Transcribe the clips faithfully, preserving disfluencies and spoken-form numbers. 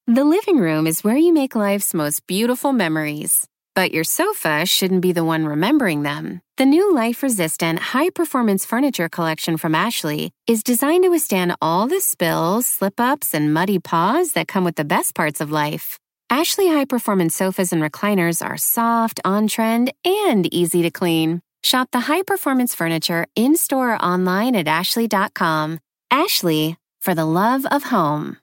The living room is where you make life's most beautiful memories. But your sofa shouldn't be the one remembering them. The new life-resistant, high-performance furniture collection from Ashley is designed to withstand all the spills, slip-ups, and muddy paws that come with the best parts of life. Ashley high-performance sofas and recliners are soft, on-trend, and easy to clean. Shop the high-performance furniture in-store or online at ashley dot com. Ashley, for the love of home.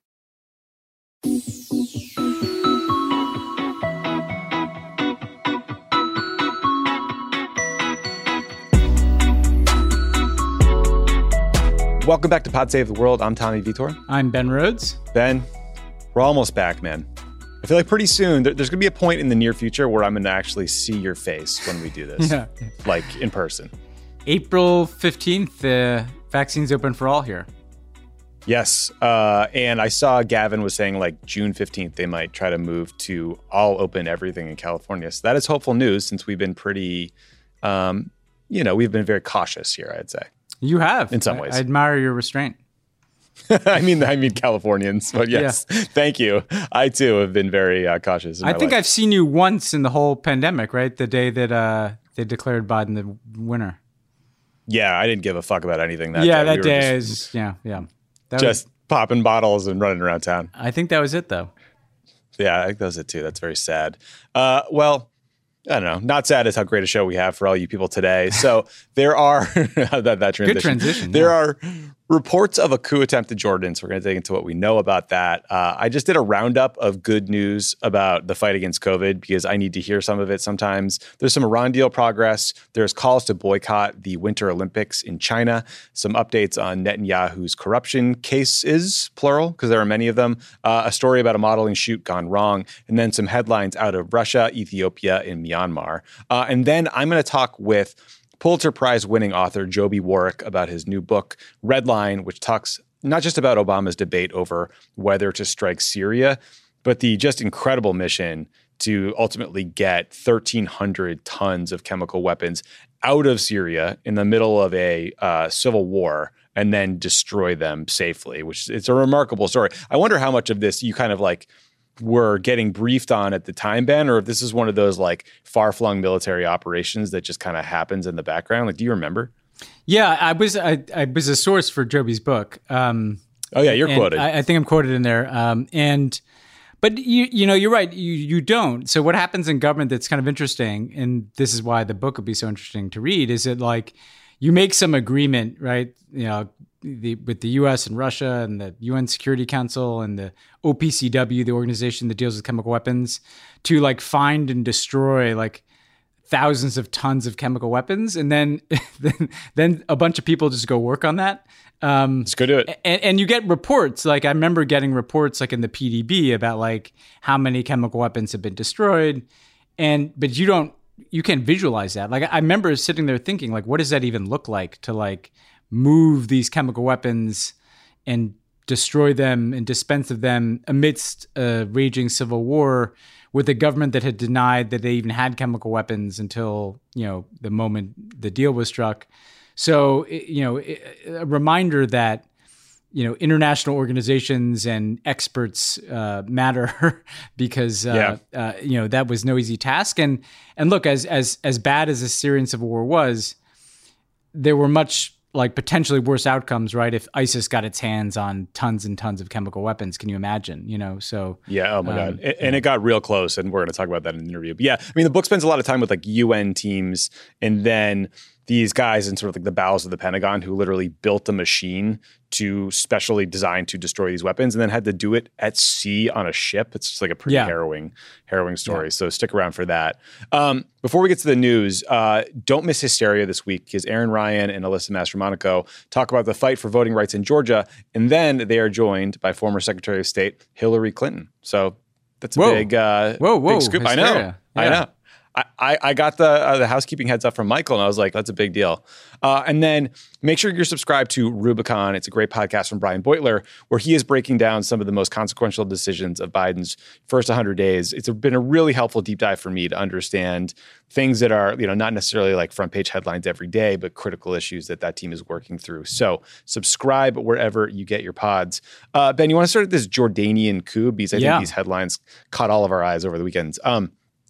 Welcome back to Pod Save the World. I'm Tommy Vitor. I'm Ben Rhodes. Ben, we're almost back, man. I feel like pretty soon there, there's going to be a point in the near future where I'm going to actually see your face when we do this, yeah. like in person. April fifteenth, the vaccine's open for all here. Yes. Uh, and I saw Gavin was saying like June fifteenth, they might try to move to all open everything in California. So that is hopeful news since we've been pretty, um, you know, we've been very cautious here, I'd say. You have. In some I, ways. I admire your restraint. I mean, I mean Californians, but yes, yeah. Thank you. I too have been very uh, cautious. I think life. I've seen you once in the whole pandemic, right? The day that uh, they declared Biden the winner. Yeah, I didn't give a fuck about anything that yeah, day. that we day just, is, yeah, yeah. That just was, popping bottles and running around town. I think that was it, though. Yeah, I think that was it too. That's very sad. Uh, well, I don't know. Not sad is how great a show we have for all you people today. So there are that, that transition. Good transition. There yeah. are reports of a coup attempt in Jordan. So we're going to dig into what we know about that. Uh, I just did a roundup of good news about the fight against COVID because I need to hear some of it sometimes. There's some Iran deal progress. There's calls to boycott the Winter Olympics in China. Some updates on Netanyahu's corruption cases, plural, because there are many of them. Uh, a story about a modeling shoot gone wrong. And then some headlines out of Russia, Ethiopia, and Myanmar. Uh, and then I'm going to talk with Pulitzer Prize winning author Joby Warrick about his new book, Red Line, which talks not just about Obama's debate over whether to strike Syria, but the just incredible mission to ultimately get thirteen hundred tons of chemical weapons out of Syria in the middle of a uh, civil war and then destroy them safely, which it's a remarkable story. I wonder how much of this you kind of like were getting briefed on at the time, Ben, or if this is one of those like far-flung military operations that just kind of happens in the background. Like, do you remember? Yeah, I was I, I was a source for Joby's book. Um, oh yeah, you're quoted. I, I think I'm quoted in there. Um, and but you you know you're right. You you don't. So what happens in government that's kind of interesting, and this is why the book would be so interesting to read, is that like you make some agreement, right? You know. The, with the U S and Russia and the U N Security Council and the O P C W, the organization that deals with chemical weapons, to like find and destroy like thousands of tons of chemical weapons, and then then, then a bunch of people just go work on that. Um, Let's go do it. And, and you get reports. Like I remember getting reports like in the P D B about like how many chemical weapons have been destroyed, and but you don't you can't visualize that. Like I remember sitting there thinking like, what does that even look like to like move these chemical weapons and destroy them and dispense of them amidst a raging civil war with a government that had denied that they even had chemical weapons until, you know, the moment the deal was struck. So, you know, a reminder that, you know, international organizations and experts uh, matter because, uh, yeah. uh, you know, that was no easy task. And and look, as as as bad as the Syrian civil war was, there were much like potentially worse outcomes, right? If ISIS got its hands on tons and tons of chemical weapons, can you imagine, you know? So yeah, oh my um, God. And, and it got real close, and we're going to talk about that in the interview. But yeah, I mean, the book spends a lot of time with like U N teams and then these guys in sort of like the bowels of the Pentagon who literally built a machine to specially designed to destroy these weapons and then had to do it at sea on a ship. It's just like a pretty yeah. harrowing, harrowing story. Yeah. So stick around for that. Um, before we get to the news, uh, don't miss Hysteria this week because Aaron Ryan and Alyssa Mastromonaco talk about the fight for voting rights in Georgia. And then they are joined by former Secretary of State Hillary Clinton. So that's a whoa. big, uh, whoa, whoa, big scoop. Hysteria. I know. Yeah. I know. I, I, I got the uh, the housekeeping heads up from Michael, and I was like, that's a big deal. Uh, and then make sure you're subscribed to Rubicon. It's a great podcast from Brian Beutler, where he is breaking down some of the most consequential decisions of Biden's first one hundred days. It's been a really helpful deep dive for me to understand things that are, you know, not necessarily like front page headlines every day, but critical issues that that team is working through. So subscribe wherever you get your pods. Uh, Ben, you want to start at this Jordanian coup? Because I Yeah. think these headlines caught all of our eyes over the weekends. Um,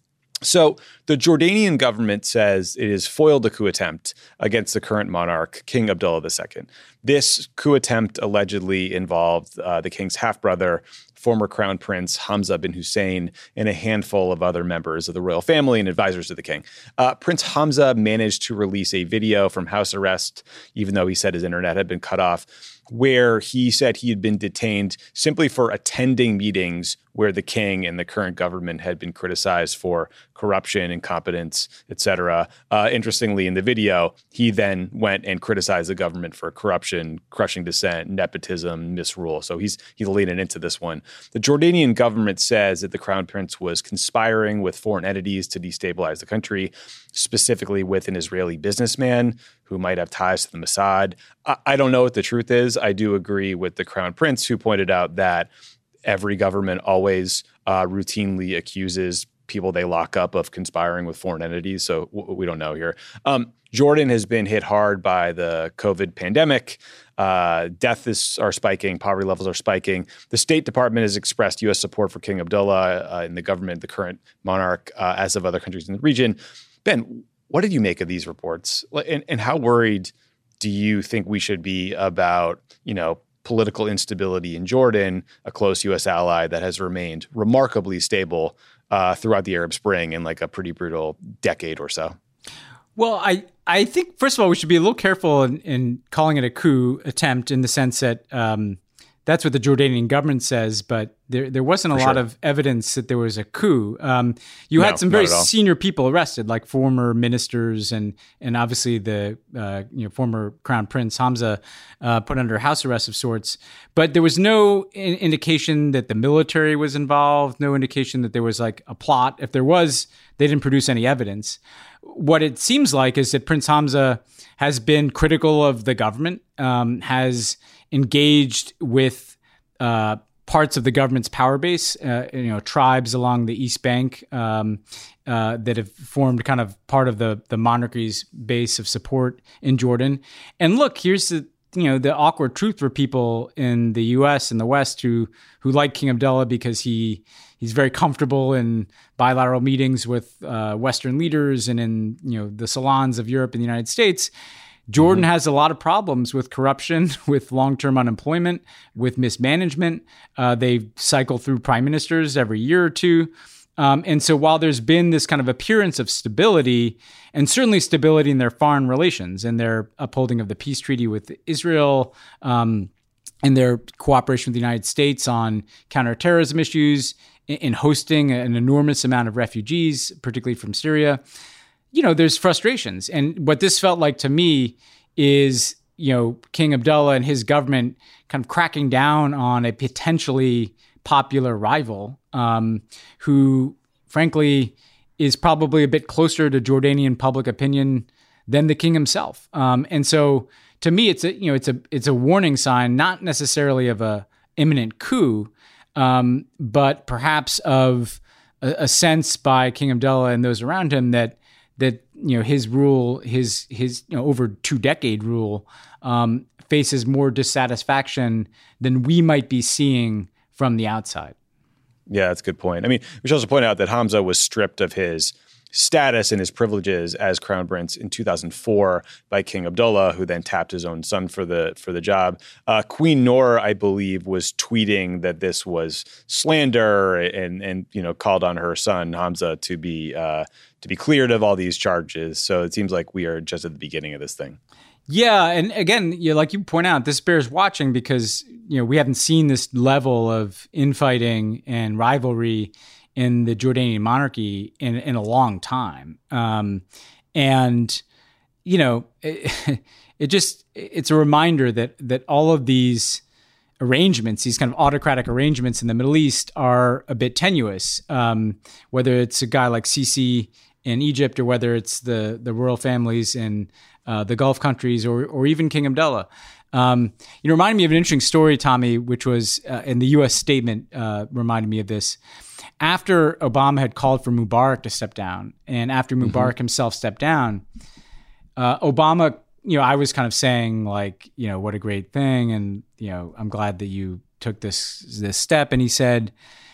So the Jordanian government says it has foiled a coup attempt against the current monarch, King Abdullah the Second. This coup attempt allegedly involved uh, the king's half-brother, former crown prince Hamza bin Hussein, and a handful of other members of the royal family and advisors to the king. Uh, Prince Hamza managed to release a video from house arrest, even though he said his internet had been cut off, where he said he had been detained simply for attending meetings where the king and the current government had been criticized for corruption, incompetence, et cetera. Uh, interestingly, in the video, he then went and criticized the government for corruption, crushing dissent, nepotism, misrule. So he's he's leaning into this one. The Jordanian government says that the crown prince was conspiring with foreign entities to destabilize the country, specifically with an Israeli businessman who might have ties to the Mossad. I, I don't know what the truth is. I do agree with the crown prince, who pointed out that every government always uh, routinely accuses people they lock up of conspiring with foreign entities. So w- we don't know here. Um, Jordan has been hit hard by the COVID pandemic. Uh, deaths are spiking. Poverty levels are spiking. The State Department has expressed U S support for King Abdullah uh, and the government, the current monarch, uh, as of other countries in the region. Ben, what did you make of these reports? And, and how worried do you think we should be about, you know, political instability in Jordan, a close U S ally that has remained remarkably stable uh, throughout the Arab Spring in like a pretty brutal decade or so? Well, I, I think, first of all, we should be a little careful in, in calling it a coup attempt in the sense that um, that's what the Jordanian government says, but there there wasn't a For lot sure. of evidence that there was a coup. Um, you No, had some not very at all. senior people arrested, like former ministers and and obviously the uh, you know former crown prince Hamza uh, put under house arrest of sorts. But there was no in- indication that the military was involved. No indication that there was like a plot. If there was, they didn't produce any evidence. What it seems like is that Prince Hamza has been critical of the government, um, has engaged with uh, parts of the government's power base, uh, you know, tribes along the East Bank um, uh, that have formed kind of part of the the monarchy's base of support in Jordan. And look, here's the you know the awkward truth for people in the U S and the West who who like King Abdullah because he he's very comfortable in bilateral meetings with uh, Western leaders and in you know the salons of Europe and the United States. Jordan mm-hmm. has a lot of problems with corruption, with long-term unemployment, with mismanagement. Uh, they cycle through prime ministers every year or two. Um, and so while there's been this kind of appearance of stability, and certainly stability in their foreign relations and their upholding of the peace treaty with Israel, um, and their cooperation with the United States on counterterrorism issues, in, in hosting an enormous amount of refugees, particularly from Syria, you know, there's frustrations. And what this felt like to me is, you know, King Abdullah and his government kind of cracking down on a potentially popular rival um, who, frankly, is probably a bit closer to Jordanian public opinion than the king himself. Um, and so to me, it's a, you know, it's a, it's a warning sign, not necessarily of a imminent coup, um, but perhaps of a, a sense by King Abdullah and those around him that, that, you know, his rule, his, his, you know, over two decade rule, um, faces more dissatisfaction than we might be seeing from the outside. Yeah, that's a good point. I mean, we should also point out that Hamza was stripped of his status and his privileges as crown prince in two thousand four by King Abdullah, who then tapped his own son for the for the job. Uh, Queen Noor, I believe, was tweeting that this was slander and and you know called on her son Hamza to be uh, to be cleared of all these charges. So it seems like we are just at the beginning of this thing. Yeah, and again, you know, like you point out, this bears watching because you know we haven't seen this level of infighting and rivalry in the Jordanian monarchy in, in a long time. Um, and, you know, it, it just, it's a reminder that, that all of these arrangements, these kind of autocratic arrangements in the Middle East are a bit tenuous. Um, whether it's a guy like Sisi in Egypt, or whether it's the the royal families in uh, the Gulf countries, or or even King Abdullah. Um, it reminded me of an interesting story, Tommy, which was uh, in the U S statement, uh, reminded me of this. After Obama had called for Mubarak to step down, and after Mubarak mm-hmm. himself stepped down, uh, Obama, you know, I was kind of saying like, you know, what a great thing. And, you know, I'm glad that you took this, this step. And he said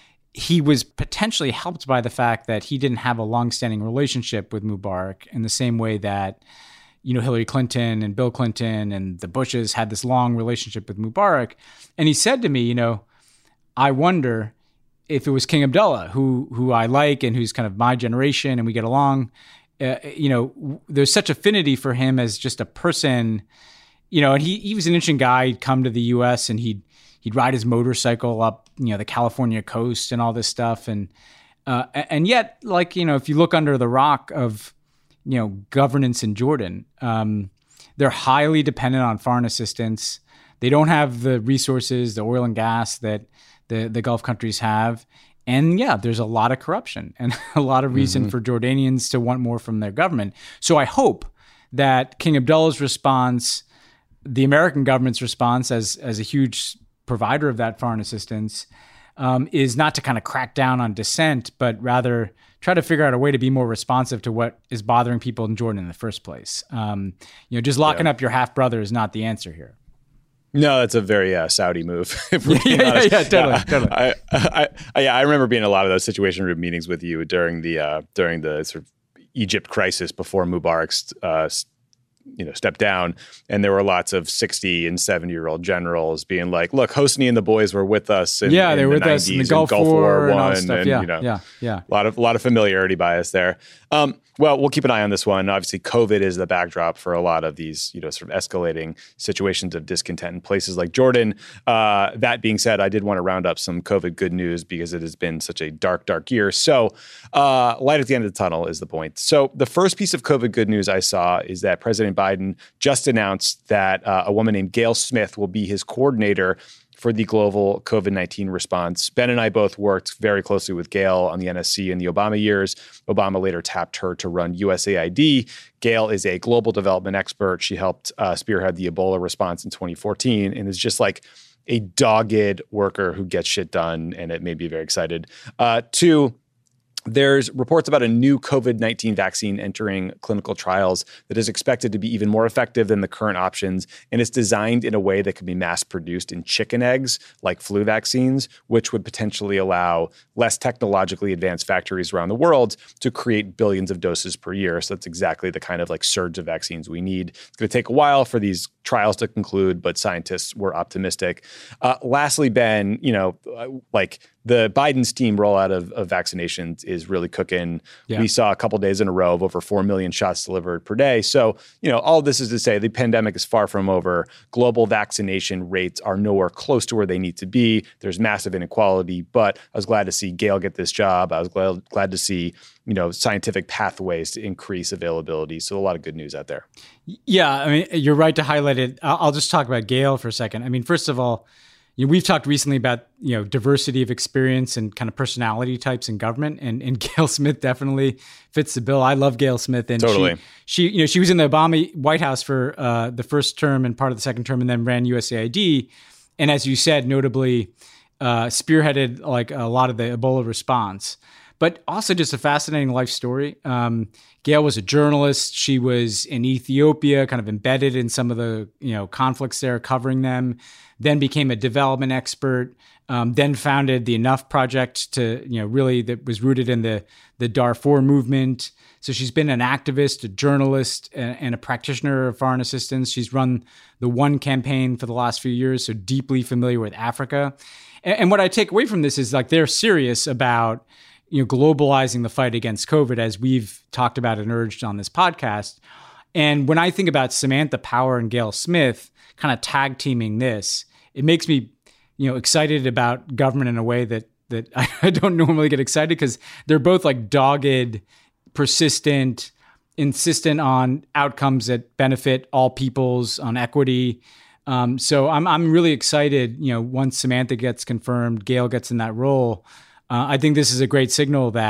he was potentially helped by the fact that he didn't have a longstanding relationship with Mubarak in the same way that, you know, Hillary Clinton and Bill Clinton and the Bushes had this long relationship with Mubarak. And he said to me, you know, I wonder if it was King Abdullah, who who I like and who's kind of my generation and we get along, uh, you know, there's such affinity for him as just a person, you know, and he, he was an interesting guy. He'd come to the U S and he'd, he'd ride his motorcycle up, you know, the California coast and all this stuff. And, uh, and yet, like, you know, if you look under the rock of, you know, governance in Jordan, um, they're highly dependent on foreign assistance. They don't have the resources, the oil and gas that the, the Gulf countries have. And yeah, there's a lot of corruption and a lot of reason mm-hmm. for Jordanians to want more from their government. So I hope that King Abdullah's response, the American government's response as, as a huge provider of that foreign assistance, um, is not to kind of crack down on dissent, but rather try to figure out a way to be more responsive to what is bothering people in Jordan in the first place. Um, you know, just locking yeah. up your half brother is not the answer here. No, that's a very uh, Saudi move. If we're yeah, yeah, yeah, totally, uh, totally. I, I, I, yeah, I remember being in a lot of those Situation Room meetings with you during the uh, during the sort of Egypt crisis before Mubarak's uh, you know, stepped down, and there were lots of sixty and seventy year old generals being like, "Look, Hosni and the boys were with us." In, yeah, in they were the with us in the Gulf, Gulf War, War and all One, that stuff. and Yeah, you know, yeah, yeah. A lot of a lot of familiarity bias there. Um, well, we'll keep an eye on this one. Obviously, COVID is the backdrop for a lot of these, you know, sort of escalating situations of discontent in places like Jordan. Uh, that being said, I did want to round up some COVID good news because it has been such a dark, dark year. So, uh, light at the end of the tunnel is the point. So, the first piece of COVID good news I saw is that President Biden just announced that uh, a woman named Gail Smith will be his coordinator for the global COVID nineteen response. Ben and I both worked very closely with Gail on the N S C in the Obama years. Obama later tapped her to run U S A I D. Gail is a global development expert. She helped uh, spearhead the Ebola response in twenty fourteen and is just like a dogged worker who gets shit done, and it made me very excited. Uh, two, there's reports about a new COVID nineteen vaccine entering clinical trials that is expected to be even more effective than the current options, and it's designed in a way that can be mass-produced in chicken eggs, like flu vaccines, which would potentially allow less technologically advanced factories around the world to create billions of doses per year. So that's exactly the kind of like surge of vaccines we need. It's going to take a while for these trials to conclude, but scientists were optimistic. Uh, lastly, Ben, you know, like the Biden's team rollout of, of vaccinations is really cooking. Yeah. We saw a couple days in a row of over four million shots delivered per day. So, you know, all this is to say the pandemic is far from over. Global vaccination rates are nowhere close to where they need to be. There's massive inequality, but I was glad to see Gail get this job. I was glad, glad to see, you know, scientific pathways to increase availability. So a lot of good news out there. Yeah, I mean, you're right to highlight it. I'll just talk about Gail for a second. I mean, first of all, you know, we've talked recently about, you know, diversity of experience and kind of personality types in government, and, and Gail Smith definitely fits the bill. I love Gail Smith, and totally. she, she, you know, she was in the Obama White House for uh, the first term and part of the second term, and then ran U S A I D, and as you said, notably uh, spearheaded like a lot of the Ebola response. But also just a fascinating life story. Um, Gail was a journalist. She was in Ethiopia, kind of embedded in some of the, you know, conflicts there, covering them. Then became a development expert. Um, then founded the Enough Project to, you know, really that was rooted in the the Darfur movement. So she's been an activist, a journalist, and, and a practitioner of foreign assistance. She's run the One campaign for the last few years, so deeply familiar with Africa. And, and what I take away from this is like they're serious about, you know, globalizing the fight against COVID, as we've talked about and urged on this podcast. And when I think about Samantha Power and Gail Smith kind of tag teaming this, it makes me, you know, excited about government in a way that that I don't normally get excited, because they're both like dogged, persistent, insistent on outcomes that benefit all peoples, on equity. Um, so I'm I'm really excited. You know, once Samantha gets confirmed, Gail gets in that role. Uh, I think this is a great signal that,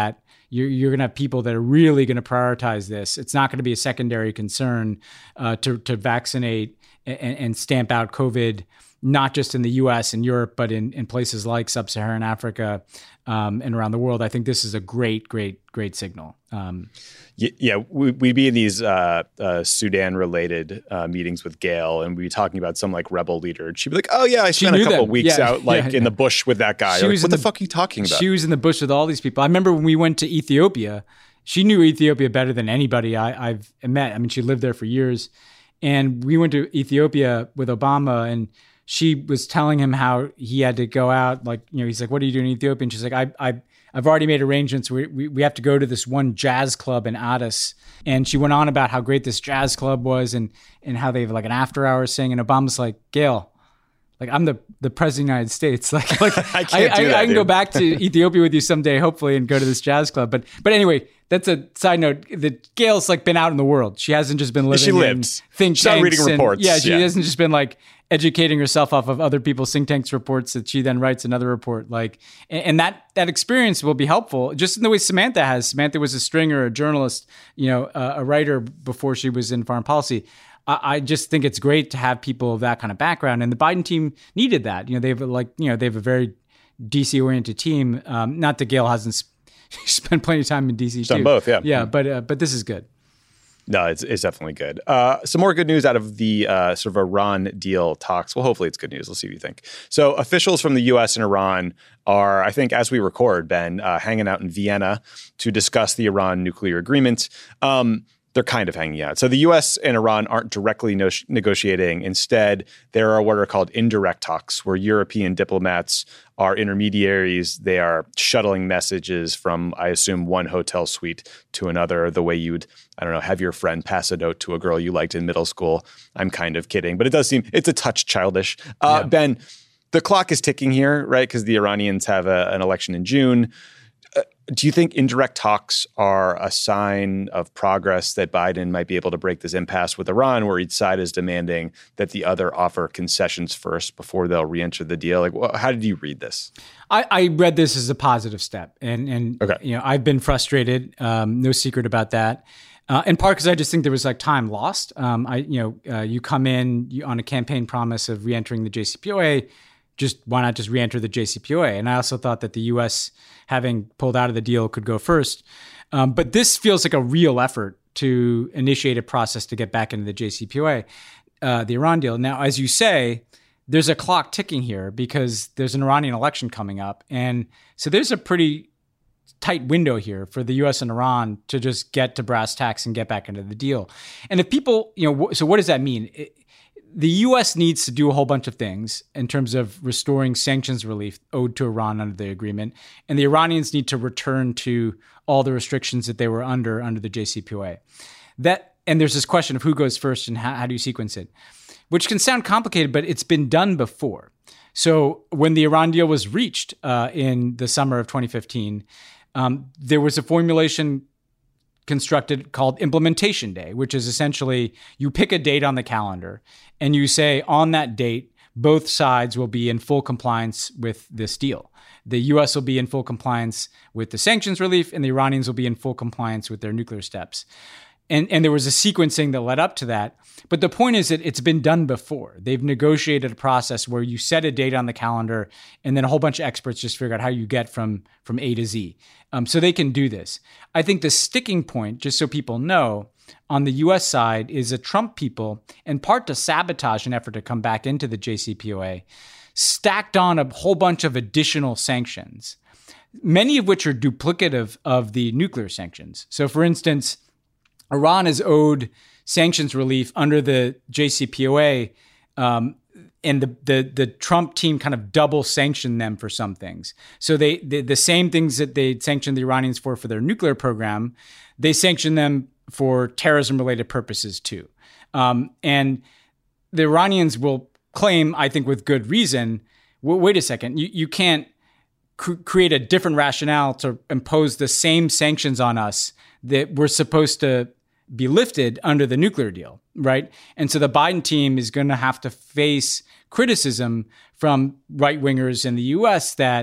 you're, you're going to have people that are really going to prioritize this. It's not going to be a secondary concern uh, to to vaccinate and, and stamp out COVID, not just in the U S and Europe, but in, in places like sub-Saharan Africa um, and around the world. I think this is a great, great, great signal. Um, yeah, we, we'd be in these uh, uh, Sudan-related uh, meetings with Gail, and we'd be talking about some like rebel leader. And she'd be like, "Oh yeah, I spent a couple them. of weeks yeah, out like yeah, in yeah. the bush with that guy." She Like, was what in the, the fuck are you talking about? She was in the bush with all these people. I remember when we went to Ethiopia. She knew Ethiopia better than anybody I, I've met. I mean, she lived there for years, and we went to Ethiopia with Obama, and she was telling him how he had to go out. Like, you know, he's like, "What are you doing in Ethiopia?" And she's like, "I, I." I've already made arrangements. We, we we have to go to this one jazz club in Addis." And she went on about how great this jazz club was and and how they have like an after hours thing. And Obama's like, "Gail, like I'm the, the president of the United States. Like, like I can't I, do I, that, I can dude. go back to Ethiopia with you someday, hopefully, and go to this jazz club." But but anyway, that's a side note. That Gail's like been out in the world. She hasn't just been living She in lives. think She's not tanks. reading and- reports. Yeah, she Yeah. hasn't just been like educating herself off of other people's think tanks reports that she then writes another report. Like, and, and that that experience will be helpful, just in the way Samantha has. Samantha was a stringer, a journalist, you know, uh, a writer before she was in foreign policy. I, I just think it's great to have people of that kind of background, and the Biden team needed that. You know, they have like, you know, they have a very D C oriented team. Um, not that Gail hasn't sp- spent plenty of time in D C. She's too. done both, yeah. yeah, but uh, but this is good. No, it's, it's definitely good. Uh, some more good news out of the uh, sort of Iran deal talks. Well, hopefully it's good news. We'll see what you think. So officials from the U S and Iran are, I think, as we record, Ben, uh, hanging out in Vienna to discuss the Iran nuclear agreement. Um, they're kind of hanging out. So the U S and Iran aren't directly no- negotiating. Instead, there are what are called indirect talks, where European diplomats are intermediaries. They are shuttling messages from, I assume, one hotel suite to another, the way you'd, I don't know, have your friend pass a note to a girl you liked in middle school. I'm kind of kidding, but it does seem, it's a touch childish. Uh, Yeah. Ben, the clock is ticking here, right? Because the Iranians have a, an election in June. Uh, do you think indirect talks are a sign of progress that Biden might be able to break this impasse with Iran, where each side is demanding that the other offer concessions first before they'll re-enter the deal? Like, wh- how did you read this? I, I read this as a positive step, and and Okay. you know, I've been frustrated. Um, no secret about that. Uh, in part because I just think there was like time lost. Um, I you know uh, you come in you, on a campaign promise of re-entering the J C P O A. Just why not just re-enter the J C P O A? And I also thought that the U S, having pulled out of the deal, could go first. Um, but this feels like a real effort to initiate a process to get back into the J C P O A, uh, the Iran deal. Now, as you say, there's a clock ticking here because there's an Iranian election coming up. And so there's a pretty tight window here for the U S and Iran to just get to brass tacks and get back into the deal. And if people, you know, so what does that mean? It, the U S needs to do a whole bunch of things in terms of restoring sanctions relief owed to Iran under the agreement. And the Iranians need to return to all the restrictions that they were under under the J C P O A. That, and there's this question of who goes first and how, how do you sequence it, which can sound complicated, but it's been done before. So when the Iran deal was reached uh, in the summer of twenty fifteen, um, there was a formulation constructed called Implementation Day, which is essentially you pick a date on the calendar and you say on that date, both sides will be in full compliance with this deal. The U S will be in full compliance with the sanctions relief and the Iranians will be in full compliance with their nuclear steps. And, and there was a sequencing that led up to that. But the point is that it's been done before. They've negotiated a process where you set a date on the calendar and then a whole bunch of experts just figure out how you get from, from A to Z. Um, so they can do this. I think the sticking point, just so people know, on the U S side is the Trump people, in part to sabotage an effort to come back into the J C P O A, stacked on a whole bunch of additional sanctions, many of which are duplicative of the nuclear sanctions. So for instance, Iran is owed sanctions relief under the J C P O A, um, and the, the the Trump team kind of double sanctioned them for some things. So they, they the same things that they sanctioned the Iranians for for their nuclear program, they sanctioned them for terrorism-related purposes too. Um, and the Iranians will claim, I think with good reason, well, wait a second, you, you can't cr- create a different rationale to impose the same sanctions on us that we're supposed to be lifted under the nuclear deal, right? And so the Biden team is going to have to face criticism from right-wingers in the U S that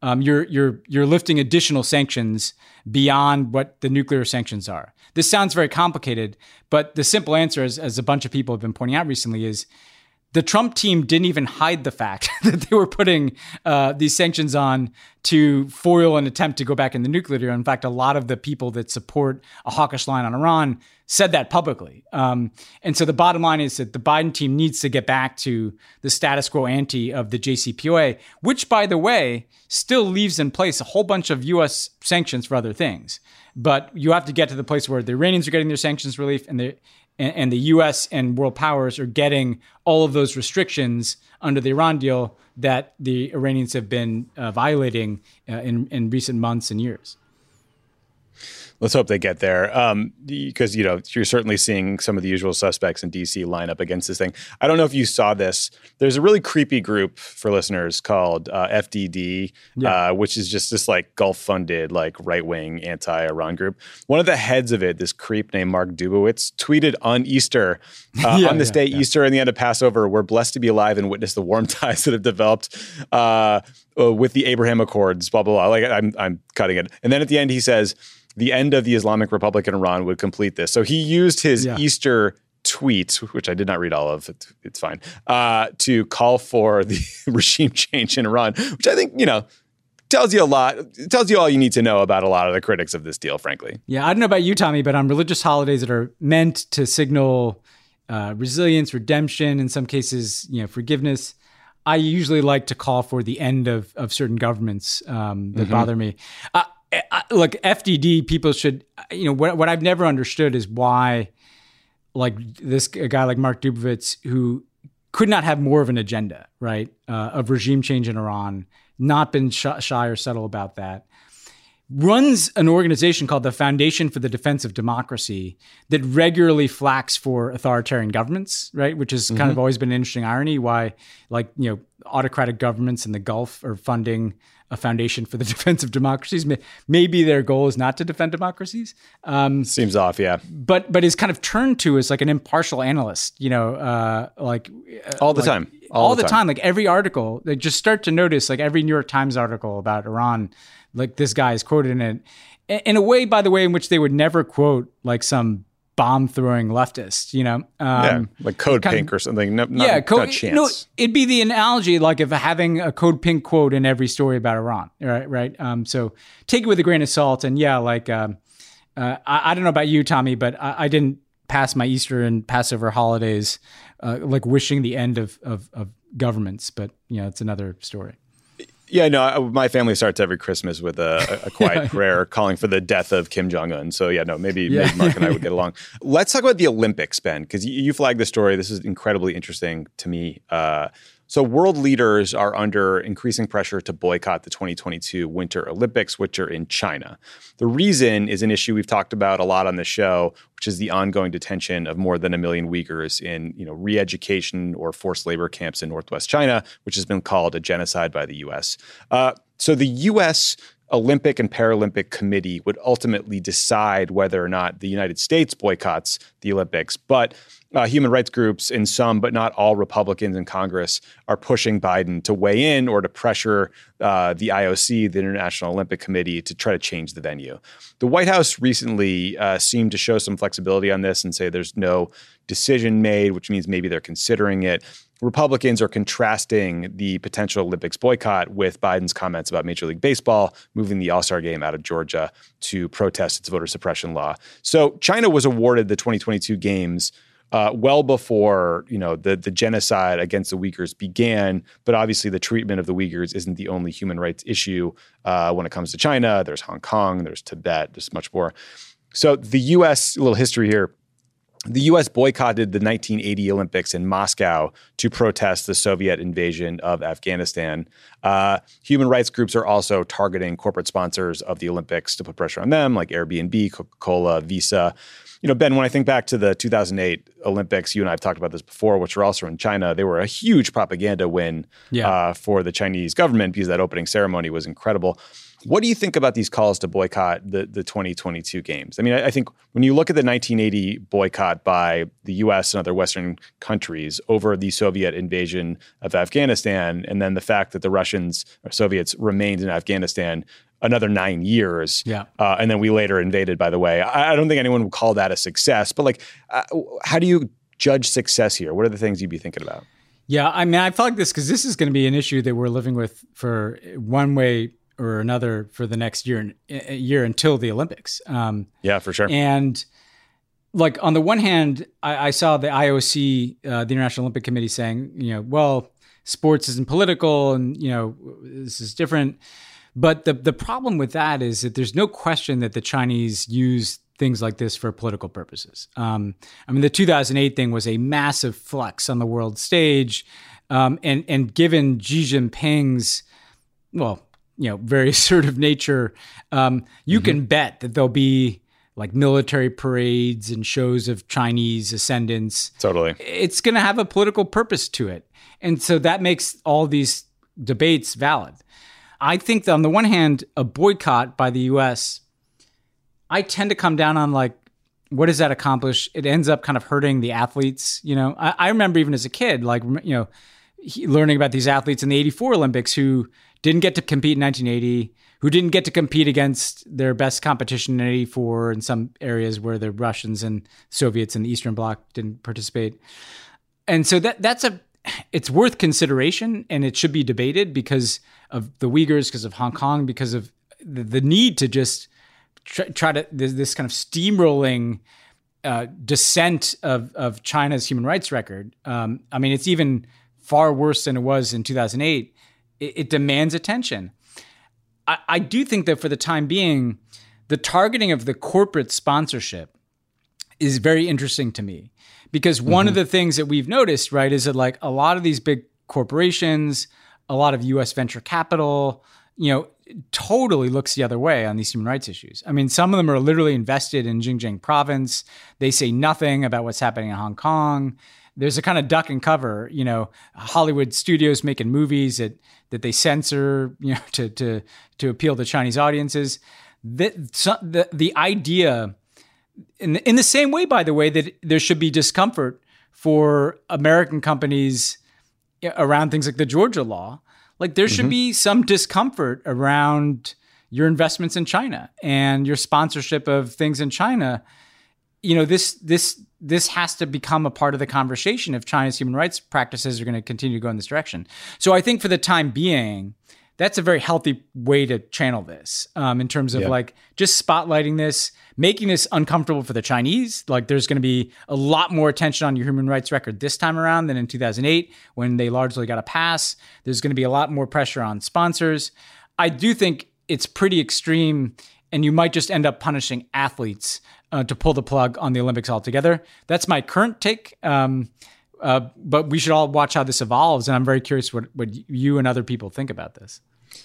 um, you're you're you're lifting additional sanctions beyond what the nuclear sanctions are. This sounds very complicated, but the simple answer, as, as a bunch of people have been pointing out recently, is the Trump team didn't even hide the fact that they were putting uh, these sanctions on to foil an attempt to go back in the nuclear deal. In fact, a lot of the people that support a hawkish line on Iran said that publicly. Um, and so the bottom line is that the Biden team needs to get back to the status quo ante of the J C P O A, which, by the way, still leaves in place a whole bunch of U S sanctions for other things. But you have to get to the place where the Iranians are getting their sanctions relief and the and the U S and world powers are getting all of those restrictions under the Iran deal that the Iranians have been uh, violating uh, in, in recent months and years. Let's hope they get there, um, because, you know, you're certainly seeing some of the usual suspects in D C line up against this thing. I don't know if you saw this. There's a really creepy group for listeners called uh, F D D, yeah. uh, which is just this like Gulf-funded, like right-wing anti-Iran group. One of the heads of it, this creep named Mark Dubowitz, tweeted on Easter, uh, yeah, on this yeah, day, yeah. Easter and the end of Passover, we're blessed to be alive and witness the warm ties that have developed uh, with the Abraham Accords, blah, blah, blah. Like I'm, I'm cutting it. And then at the end, he says, the end of the Islamic Republic in Iran would complete this. So he used his yeah. Easter tweet, which I did not read all of, it, it's fine, uh, to call for the regime change in Iran, which I think, you know, tells you a lot, tells you all you need to know about a lot of the critics of this deal, frankly. Yeah, I don't know about you, Tommy, but on religious holidays that are meant to signal uh, resilience, redemption, in some cases, you know, forgiveness, I usually like to call for the end of, of certain governments um, that mm-hmm. bother me. Uh, I, look, F D D, people should, you know, what what I've never understood is why, like this a guy like Mark Dubowitz, who could not have more of an agenda, right, uh, of regime change in Iran, not been shy, shy or subtle about that, runs an organization called the Foundation for the Defense of Democracy that regularly flaks for authoritarian governments, right, which has mm-hmm. kind of always been an interesting irony why, like, you know, autocratic governments in the Gulf are funding a foundation for the defense of democracies. Maybe their goal is not to defend democracies. Um, Seems off, yeah. But but is kind of turned to as like an impartial analyst, you know, uh, like all the like, time, all, all the time. time. Like every article, like just start to notice, like every New York Times article about Iran, like this guy is quoted in it, in a way, by the way, in which they would never quote like some bomb throwing leftist, you know, um, yeah, like Code Pink of, or something. No, not, yeah, code, not chance. No, it'd be the analogy like of having a Code Pink quote in every story about Iran, right? Right. Um, so take it with a grain of salt, and yeah, like um, uh, I, I don't know about you, Tommy, but I, I didn't pass my Easter and Passover holidays uh, like wishing the end of, of of governments, but you know, it's another story. Yeah, no, I, my family starts every Christmas with a, a quiet prayer calling for the death of Kim Jong-un. So yeah, no, maybe, yeah. maybe Mark and I would get along. Let's talk about the Olympics, Ben, because you, you flagged the story. This is incredibly interesting to me. Uh, so world leaders are under increasing pressure to boycott the twenty twenty-two Winter Olympics, which are in China. The reason is an issue we've talked about a lot on the show, which is the ongoing detention of more than a million Uyghurs in, you know, re-education or forced labor camps in northwest China, which has been called a genocide by the U S. Uh, so the U S Olympic and Paralympic Committee would ultimately decide whether or not the United States boycotts the Olympics. But uh, human rights groups and some, but not all Republicans in Congress are pushing Biden to weigh in or to pressure uh, the I O C, the International Olympic Committee, to try to change the venue. The White House recently uh, seemed to show some flexibility on this and say there's no decision made, which means maybe they're considering it. Republicans are contrasting the potential Olympics boycott with Biden's comments about Major League Baseball moving the All-Star game out of Georgia to protest its voter suppression law. So China was awarded the twenty twenty-two games Uh, well before, you know, the, the genocide against the Uyghurs began. But obviously the treatment of the Uyghurs isn't the only human rights issue uh, when it comes to China. There's Hong Kong, there's Tibet, there's much more. So the U S, a little history here, the U S boycotted the nineteen eighty Olympics in Moscow to protest the Soviet invasion of Afghanistan. Uh, human rights groups are also targeting corporate sponsors of the Olympics to put pressure on them, like Airbnb, Coca-Cola, Visa. You know, Ben, when I think back to the two thousand eight Olympics, you and I have talked about this before, which were also in China, they were a huge propaganda win yeah. uh, for the Chinese government because that opening ceremony was incredible. What do you think about these calls to boycott the, the twenty twenty-two games? I mean, I, I think when you look at the nineteen eighty boycott by the U S and other Western countries over the Soviet invasion of Afghanistan, and then the fact that the Russians or Soviets remained in Afghanistan another nine years, yeah, uh, and then we later invaded, by the way, I, I don't think anyone would call that a success. But like, uh, how do you judge success here? What are the things you'd be thinking about? Yeah, I mean, I feel like this because this is going to be an issue that we're living with for one way or another for the next year year until the Olympics. Um, yeah, for sure. And like on the one hand, I, I saw the I O C, uh, the International Olympic Committee, saying, you know, well, sports isn't political, and you know, this is different. But the the problem with that is that there's no question that the Chinese use things like this for political purposes. Um, I mean, the two thousand eight thing was a massive flex on the world stage, um, and and given Xi Jinping's, well, you know, very assertive nature, um, you mm-hmm. can bet that there'll be like military parades and shows of Chinese ascendants. Totally. It's going to have a political purpose to it. And so that makes all these debates valid. I think that on the one hand, a boycott by the U S, I tend to come down on like, what does that accomplish? It ends up kind of hurting the athletes. You know, I, I remember even as a kid, like, you know, he, learning about these athletes in the eighty-four Olympics who didn't get to compete in nineteen eighty, who didn't get to compete against their best competition in eighty-four in some areas where the Russians and Soviets and the Eastern Bloc didn't participate. And so that that's a, it's worth consideration, and it should be debated because of the Uyghurs, because of Hong Kong, because of the, the need to just try, try to, this, this kind of steamrolling uh, descent of, of China's human rights record. Um, I mean, it's even far worse than it was in two thousand eight. It, it demands attention. I, I do think that for the time being, the targeting of the corporate sponsorship is very interesting to me, because one mm-hmm. of the things that we've noticed, right, is that like a lot of these big corporations, a lot of U S venture capital, you know, totally looks the other way on these human rights issues. I mean, some of them are literally invested in Xinjiang province. They say nothing about what's happening in Hong Kong. There's a kind of duck and cover, you know, Hollywood studios making movies that that they censor, you know, to to to appeal to Chinese audiences. The so, the, the idea, in the, in the same way, by the way, that there should be discomfort for American companies around things like the Georgia law, like there should mm-hmm. be some discomfort around your investments in China and your sponsorship of things in China. You know, this this this has to become a part of the conversation if China's human rights practices are going to continue to go in this direction. So I think for the time being, that's a very healthy way to channel this um, in terms of yeah. like just spotlighting this, making this uncomfortable for the Chinese. Like there's going to be a lot more attention on your human rights record this time around than in two thousand eight when they largely got a pass. There's going to be a lot more pressure on sponsors. I do think it's pretty extreme, and you might just end up punishing athletes uh, to pull the plug on the Olympics altogether. That's my current take. Um, uh, but we should all watch how this evolves. And I'm very curious what, what you and other people think about this.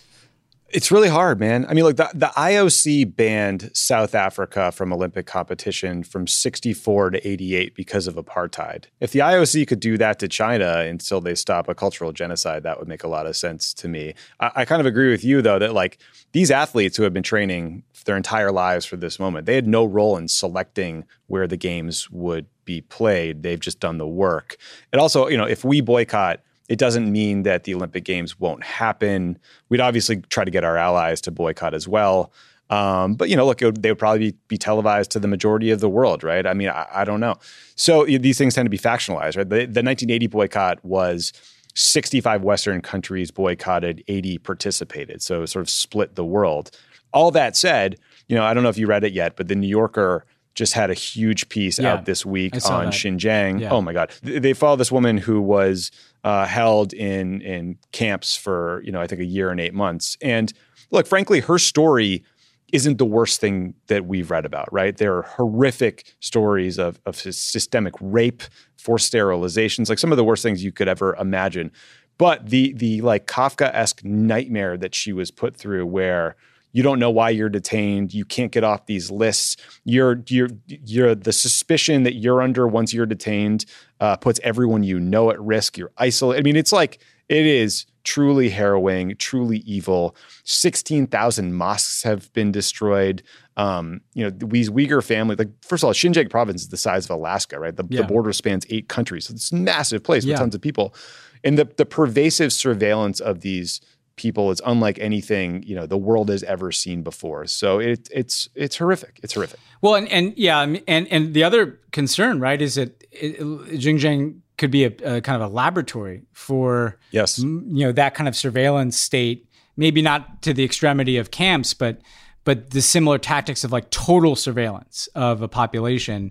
It's really hard, man. I mean, look, the, the I O C banned South Africa from Olympic competition from sixty-four to eighty-eight because of apartheid. If the I O C could do that to China until they stop a cultural genocide, that would make a lot of sense to me. I, I kind of agree with you, though, that like these athletes who have been training their entire lives for this moment, they had no role in selecting where the games would be played. They've just done the work. And also, you know, if we boycott, it doesn't mean that the Olympic Games won't happen. We'd obviously try to get our allies to boycott as well. Um, but, you know, look, it would, they would probably be, be televised to the majority of the world, right? I mean, I, I don't know. So you know, these things tend to be factionalized, right? The, the nineteen eighty boycott was sixty-five Western countries boycotted, eighty participated. So sort of split the world. All that said, you know, I don't know if you read it yet, but the New Yorker just had a huge piece yeah, out this week on that. Xinjiang. Yeah. Oh my God. They follow this woman who was uh, held in in camps for, you know, I think a year and eight months. And look, frankly, her story isn't the worst thing that we've read about, right? There are horrific stories of, of systemic rape, forced sterilizations, like some of the worst things you could ever imagine. But the the like Kafka-esque nightmare that she was put through, where you don't know why you're detained. You can't get off these lists. You're you're you're the suspicion that you're under once you're detained uh, puts everyone you know at risk. You're isolated. I mean, it's like It is truly harrowing, truly evil. sixteen thousand mosques have been destroyed. Um, you know, these Uyghur family, like, first of all, Xinjiang province is the size of Alaska, right? The, yeah. the border spans eight countries. So it's a massive place with yeah. tons of people. And the, the pervasive surveillance of these people is unlike anything, you know, the world has ever seen before. So it, it's it's horrific. It's horrific. Well, and, and yeah, and and the other concern, right, is that it, Xinjiang could be a, a kind of a laboratory for, yes. you know, that kind of surveillance state, maybe not to the extremity of camps, but but the similar tactics of like total surveillance of a population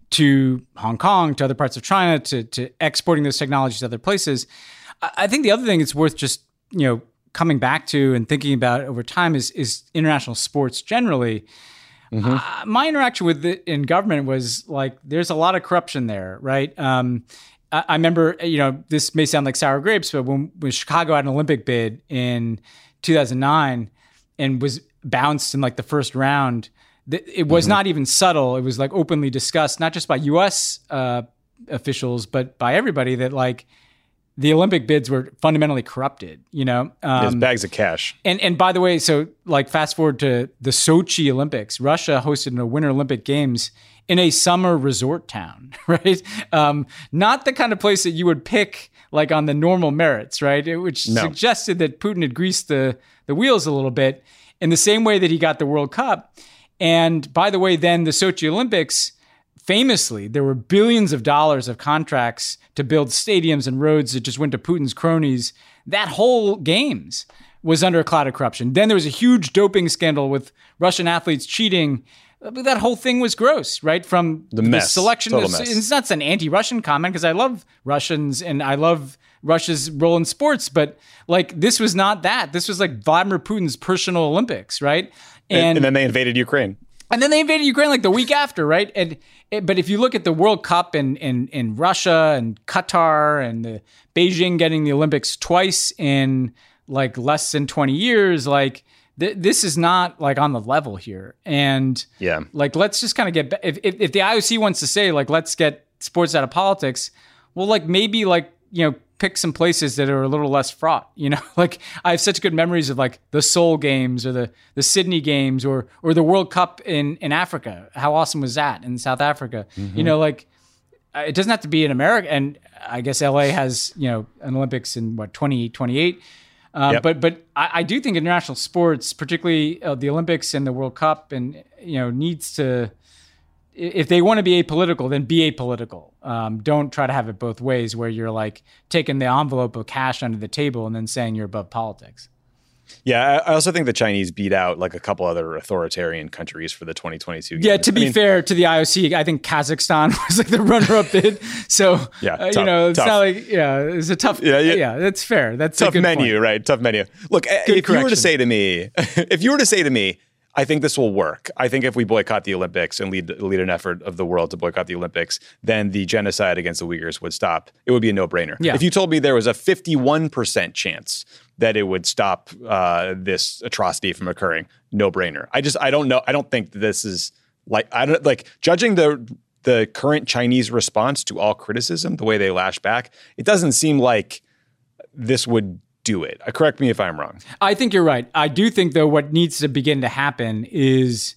to Hong Kong, to other parts of China, to to exporting those technologies to other places. I think the other thing it's worth just, you know, coming back to and thinking about over time is is international sports generally. Mm-hmm. Uh, my interaction with it in government was like, there's a lot of corruption there, right? Um, I, I remember, you know, this may sound like sour grapes, but when, when Chicago had an Olympic bid in two thousand nine and was bounced in like the first round, th- it was mm-hmm. not even subtle. It was like openly discussed, not just by U S uh, officials, but by everybody, that like, the Olympic bids were fundamentally corrupted, you know? Um, There's bags of cash. And and by the way, so like fast forward to the Sochi Olympics, Russia hosted a Winter Olympic Games in a summer resort town, right? Um, not the kind of place that you would pick like on the normal merits, right? It, which no. suggested that Putin had greased the, the wheels a little bit in the same way that he got the World Cup. And by the way, then the Sochi Olympics, famously, there were billions of dollars of contracts to build stadiums and roads that just went to Putin's cronies. That whole games was under a cloud of corruption. Then there was a huge doping scandal with Russian athletes cheating. That whole thing was gross, right? From the, mess. the selection. Total of, mess. It's not an anti-Russian comment because I love Russians and I love Russia's role in sports, but like this was not that. This was like Vladimir Putin's personal Olympics, right? And, and, and then they invaded Ukraine. And then they invaded Ukraine like the week after, right? And it, but if you look at the World Cup in, in, in Russia and Qatar and the Beijing getting the Olympics twice in like less than twenty years, like th- this is not like on the level here. And yeah, like let's just kind of get if, if if the I O C wants to say like let's get sports out of politics, well, like maybe like you know. pick some places that are a little less fraught, you know, like I have such good memories of like the Seoul Games or the, the Sydney Games or, or the World Cup in, in Africa. How awesome was that in South Africa? Mm-hmm. You know, like it doesn't have to be in America. And I guess L A has, you know, an Olympics in what, twenty twenty-eight. Um, yep. But, but I, I do think international sports, particularly uh, the Olympics and the World Cup and, you know, needs to, if they want to be apolitical, then be apolitical. Um, don't try to have it both ways where you're like taking the envelope of cash under the table and then saying you're above politics. Yeah, I also think the Chinese beat out like a couple other authoritarian countries for the twenty twenty-two games. Yeah, to be I mean, fair to the I O C, I think Kazakhstan was like the runner-up bid. So, yeah, uh, tough, you know, it's tough. not like, yeah, it's a tough, yeah, yeah, yeah that's fair. That's tough a good menu, point. right? Tough menu. Look, good if correction. you were to say to me, if you were to say to me, I think this will work. I think if we boycott the Olympics and lead lead an effort of the world to boycott the Olympics, then the genocide against the Uyghurs would stop. It would be a no-brainer. Yeah. If you told me there was a fifty-one percent chance that it would stop uh, this atrocity from occurring, no-brainer. I just I don't know. I don't think this is like I don't like judging the the current Chinese response to all criticism, the way they lash back. It doesn't seem like this would do it. Uh, correct me if I'm wrong. I think you're right. I do think, though, what needs to begin to happen is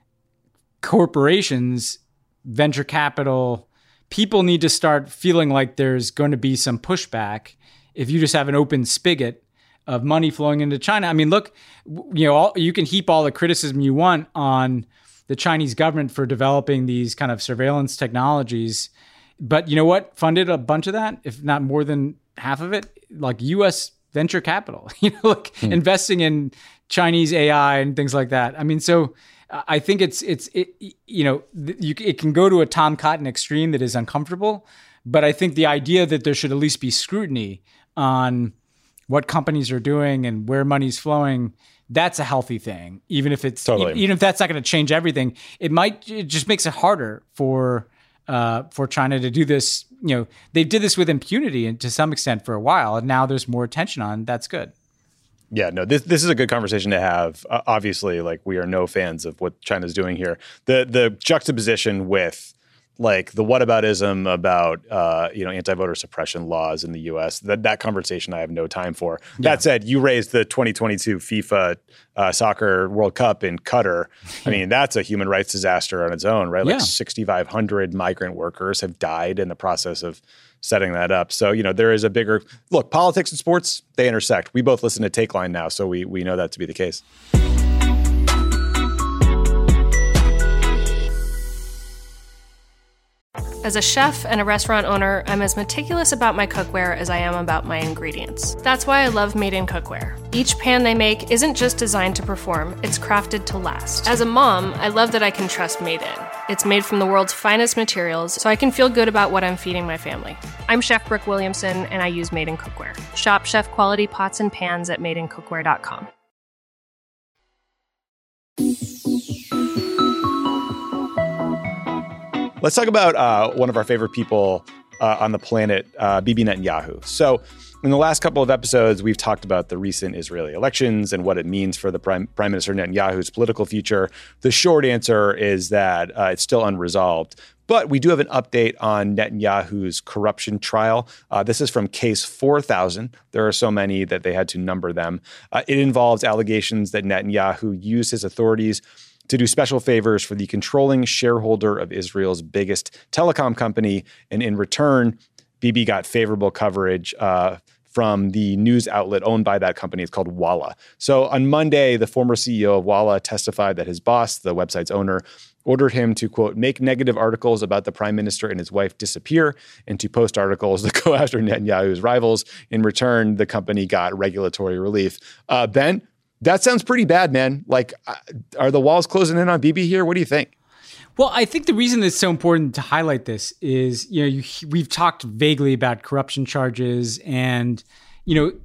corporations, venture capital, people need to start feeling like there's going to be some pushback if you just have an open spigot of money flowing into China. I mean, look, you know, all, you can heap all the criticism you want on the Chinese government for developing these kind of surveillance technologies. But you know what? Funded a bunch of that, if not more than half of it, like U S venture capital, you know, like hmm. investing in Chinese A I and things like that. I mean, so I think it's, it's, it, you know, you, it can go to a Tom Cotton extreme that is uncomfortable, but I think the idea that there should at least be scrutiny on what companies are doing and where money's flowing, that's a healthy thing. Even if it's, totally. even if that's not going to change everything, it might, it just makes it harder for, uh, for China to do this. You know, they did this with impunity and to some extent for a while, and now there's more attention on. That's good. Yeah, no, this this is a good conversation to have. Uh, obviously, like we are no fans of what China's doing here. The the juxtaposition with like the whataboutism about uh, you know anti-voter suppression laws in the U S. That that conversation I have no time for. Yeah. That said, you raised the twenty twenty-two FIFA uh, Soccer World Cup in Qatar. I mean, that's a human rights disaster on its own, right? Like yeah. sixty-five hundred migrant workers have died in the process of setting that up. So, you know, there is a bigger look. Politics and sports, they intersect. We both listen to Take Line now, so we we know that to be the case. As a chef and a restaurant owner, I'm as meticulous about my cookware as I am about my ingredients. That's why I love Made in Cookware. Each pan they make isn't just designed to perform, it's crafted to last. As a mom, I love that I can trust Made in. It's made from the world's finest materials, so I can feel good about what I'm feeding my family. I'm Chef Brooke Williamson, and I use Made in Cookware. Shop chef quality pots and pans at made in cookware dot com. Let's talk about uh, one of our favorite people uh, on the planet, uh, Bibi Netanyahu. So in the last couple of episodes, we've talked about the recent Israeli elections and what it means for the Prime, Prime Minister Netanyahu's political future. The short answer is that uh, it's still unresolved. But we do have an update on Netanyahu's corruption trial. Uh, this is from case four thousand. There are so many that they had to number them. Uh, it involves allegations that Netanyahu used his authorities to do special favors for the controlling shareholder of Israel's biggest telecom company. And in return, Bibi got favorable coverage uh, from the news outlet owned by that company. It's called Walla. So on Monday, the former C E O of Walla testified that his boss, the website's owner, ordered him to, quote, make negative articles about the prime minister and his wife disappear and to post articles that go after Netanyahu's rivals. In return, the company got regulatory relief. Uh, Ben, that sounds pretty bad, man. Like, are the walls closing in on Bibi here? What do you think? Well, I think the reason it's so important to highlight this is, you know, you, we've talked vaguely about corruption charges, and, you know,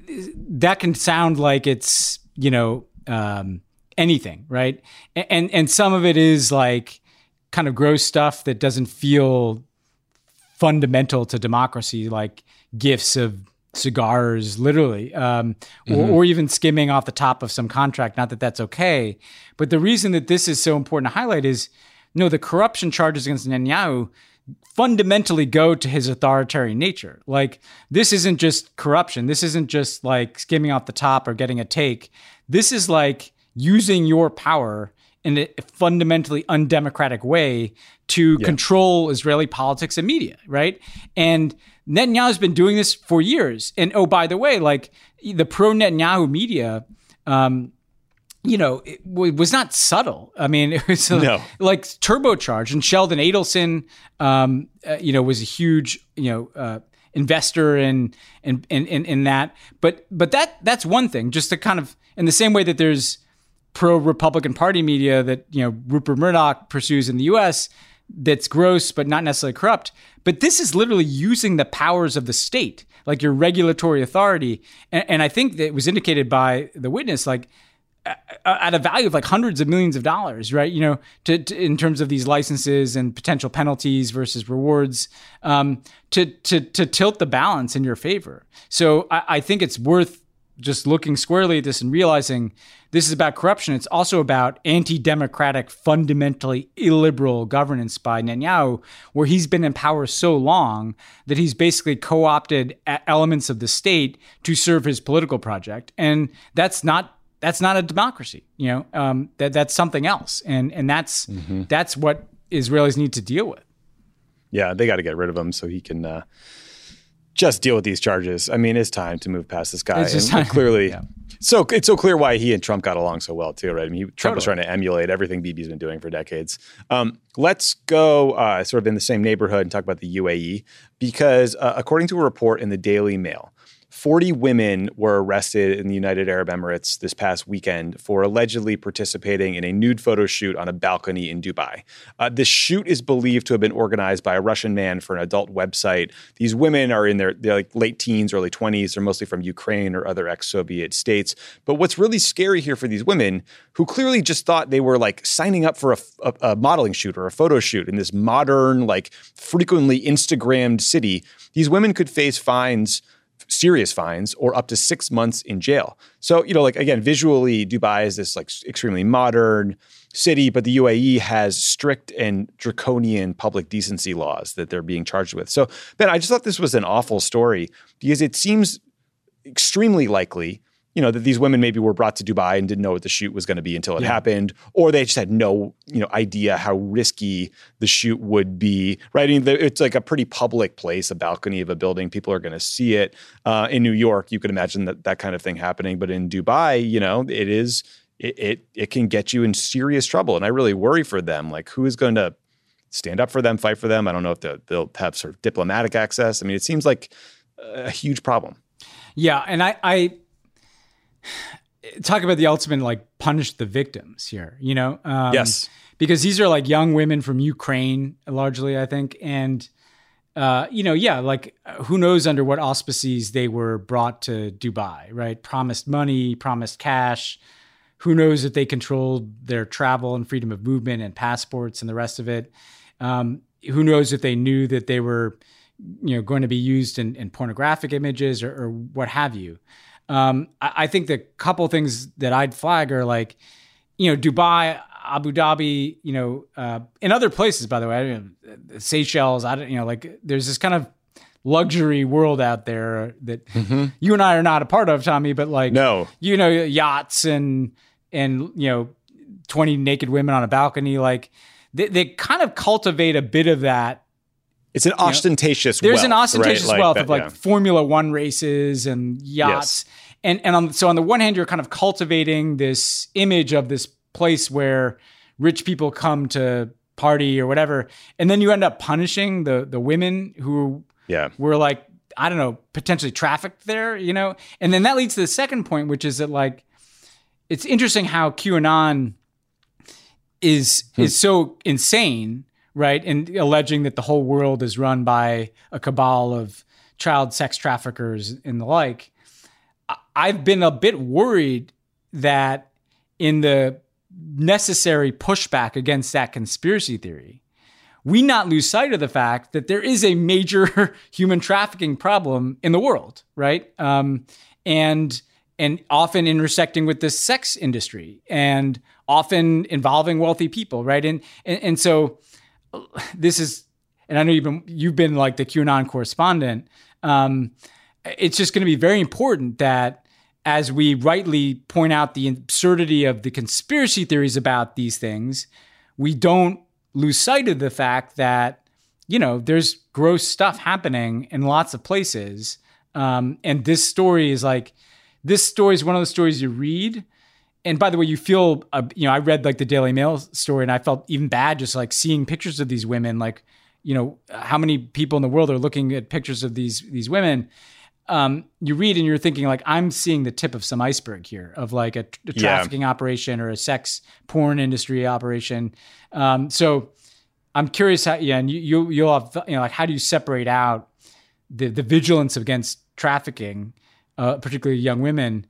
that can sound like it's, you know, um, anything, right? And and some of it is like kind of gross stuff that doesn't feel fundamental to democracy, like gifts of cigars, literally, um, mm-hmm. or, or even skimming off the top of some contract. Not that that's okay, but the reason that this is so important to highlight is, no, the corruption charges against Netanyahu fundamentally go to his authoritarian nature. Like, this isn't just corruption. This isn't just like skimming off the top or getting a take. This is like using your power in a fundamentally undemocratic way to yeah. control Israeli politics and media, right? And Netanyahu's been doing this for years. And oh, by the way, like the pro-Netanyahu media, um, you know, it w- was not subtle. I mean, it was no. like turbocharged. And Sheldon Adelson, um, uh, you know, was a huge, you know, uh, investor in, in in in in that. But but that that's one thing. Just to kind of, in the same way that there's pro-Republican Party media that, you know, Rupert Murdoch pursues in the U S that's gross but not necessarily corrupt. But this is literally using the powers of the state, like your regulatory authority. And, and I think that it was indicated by the witness, like at a value of like hundreds of millions of dollars, right? You know, to, to in terms of these licenses and potential penalties versus rewards, um, to to to tilt the balance in your favor. So I, I think it's worth just looking squarely at this and realizing this is about corruption. It's also about anti-democratic, fundamentally illiberal governance by Netanyahu, where he's been in power so long that he's basically co-opted elements of the state to serve his political project. And that's not that's not a democracy. You know, um, that that's something else. And and that's mm-hmm. that's what Israelis need to deal with. Yeah, they got to get rid of him so he can uh, just deal with these charges. I mean, it's time to move past this guy. It's just and time. Clearly, yeah. so it's so clear why he and Trump got along so well too, right? I mean, he, Trump totally. was trying to emulate everything Bibi's been doing for decades. Um, let's go uh, sort of in the same neighborhood and talk about the U A E, because uh, according to a report in the Daily Mail, forty women were arrested in the United Arab Emirates this past weekend for allegedly participating in a nude photo shoot on a balcony in Dubai. Uh, the shoot is believed to have been organized by a Russian man for an adult website. These women are in their they're like late teens, early twenties. They're mostly from Ukraine or other ex-Soviet states. But what's really scary here for these women, who clearly just thought they were like signing up for a, a, a modeling shoot or a photo shoot in this modern, like frequently Instagrammed city, these women could face fines, serious fines, or up to six months in jail. So, you know, like, again, visually, Dubai is this like extremely modern, city, but the U A E has strict and draconian public decency laws that they're being charged with. So, Ben, I just thought this was an awful story because it seems extremely likely, you know, that these women maybe were brought to Dubai and didn't know what the shoot was going to be until it yeah. happened, or they just had no, you know, idea how risky the shoot would be, right? I mean, it's like a pretty public place, a balcony of a building. People are going to see it. Uh, in New York, you could imagine that that kind of thing happening. But in Dubai, you know, it is, it, it, it can get you in serious trouble. And I really worry for them. Like, who is going to stand up for them, fight for them? I don't know if they'll, they'll have sort of diplomatic access. I mean, it seems like a huge problem. Yeah. And I, I, talk about the ultimate, like, punish the victims here, you know? Um, yes. Because these are like young women from Ukraine, largely, I think. And, uh, you know, yeah, like, who knows under what auspices they were brought to Dubai, right? Promised money, promised cash. Who knows if they controlled their travel and freedom of movement and passports and the rest of it. Um, who knows if they knew that they were, you know, going to be used in, in pornographic images or, or what have you. Um, I, I think the couple things that I'd flag are like, you know, Dubai, Abu Dhabi, you know, uh, in other places, by the way, I don't know, Seychelles, I don't, you know, like there's this kind of luxury world out there that mm-hmm. you and I are not a part of, Tommy, but like, no, you know, yachts and, and, you know, twenty naked women on a balcony, like they, they kind of cultivate a bit of that. It's an ostentatious you know, There's wealth, an ostentatious right? wealth like of like yeah. Formula One races and yachts. Yes. And and on, so on the one hand, you're kind of cultivating this image of this place where rich people come to party or whatever. And then you end up punishing the the women who yeah. were like, I don't know, potentially trafficked there, you know? And then that leads to the second point, which is that like, it's interesting how QAnon is hmm. is so insane, right? And alleging that the whole world is run by a cabal of child sex traffickers and the like. I've been a bit worried that in the necessary pushback against that conspiracy theory, we not lose sight of the fact that there is a major human trafficking problem in the world, right? Um, and and often intersecting with the sex industry and often involving wealthy people, right? And and, and so this is, and I know you've been you've been like the QAnon correspondent. Um, it's just going to be very important that as we rightly point out the absurdity of the conspiracy theories about these things, we don't lose sight of the fact that, you know, there's gross stuff happening in lots of places. Um, and this story is like, this story is one of the stories you read. And by the way, you feel, uh, you know, I read like the Daily Mail story and I felt even bad just like seeing pictures of these women, like, you know, how many people in the world are looking at pictures of these, these women. Um, you read and you're thinking like, I'm seeing the tip of some iceberg here of like a, a trafficking yeah. operation or a sex porn industry operation. Um, so I'm curious how, yeah, and you, you, you'll have, you know, like, how do you separate out the, the vigilance against trafficking, uh, particularly young women,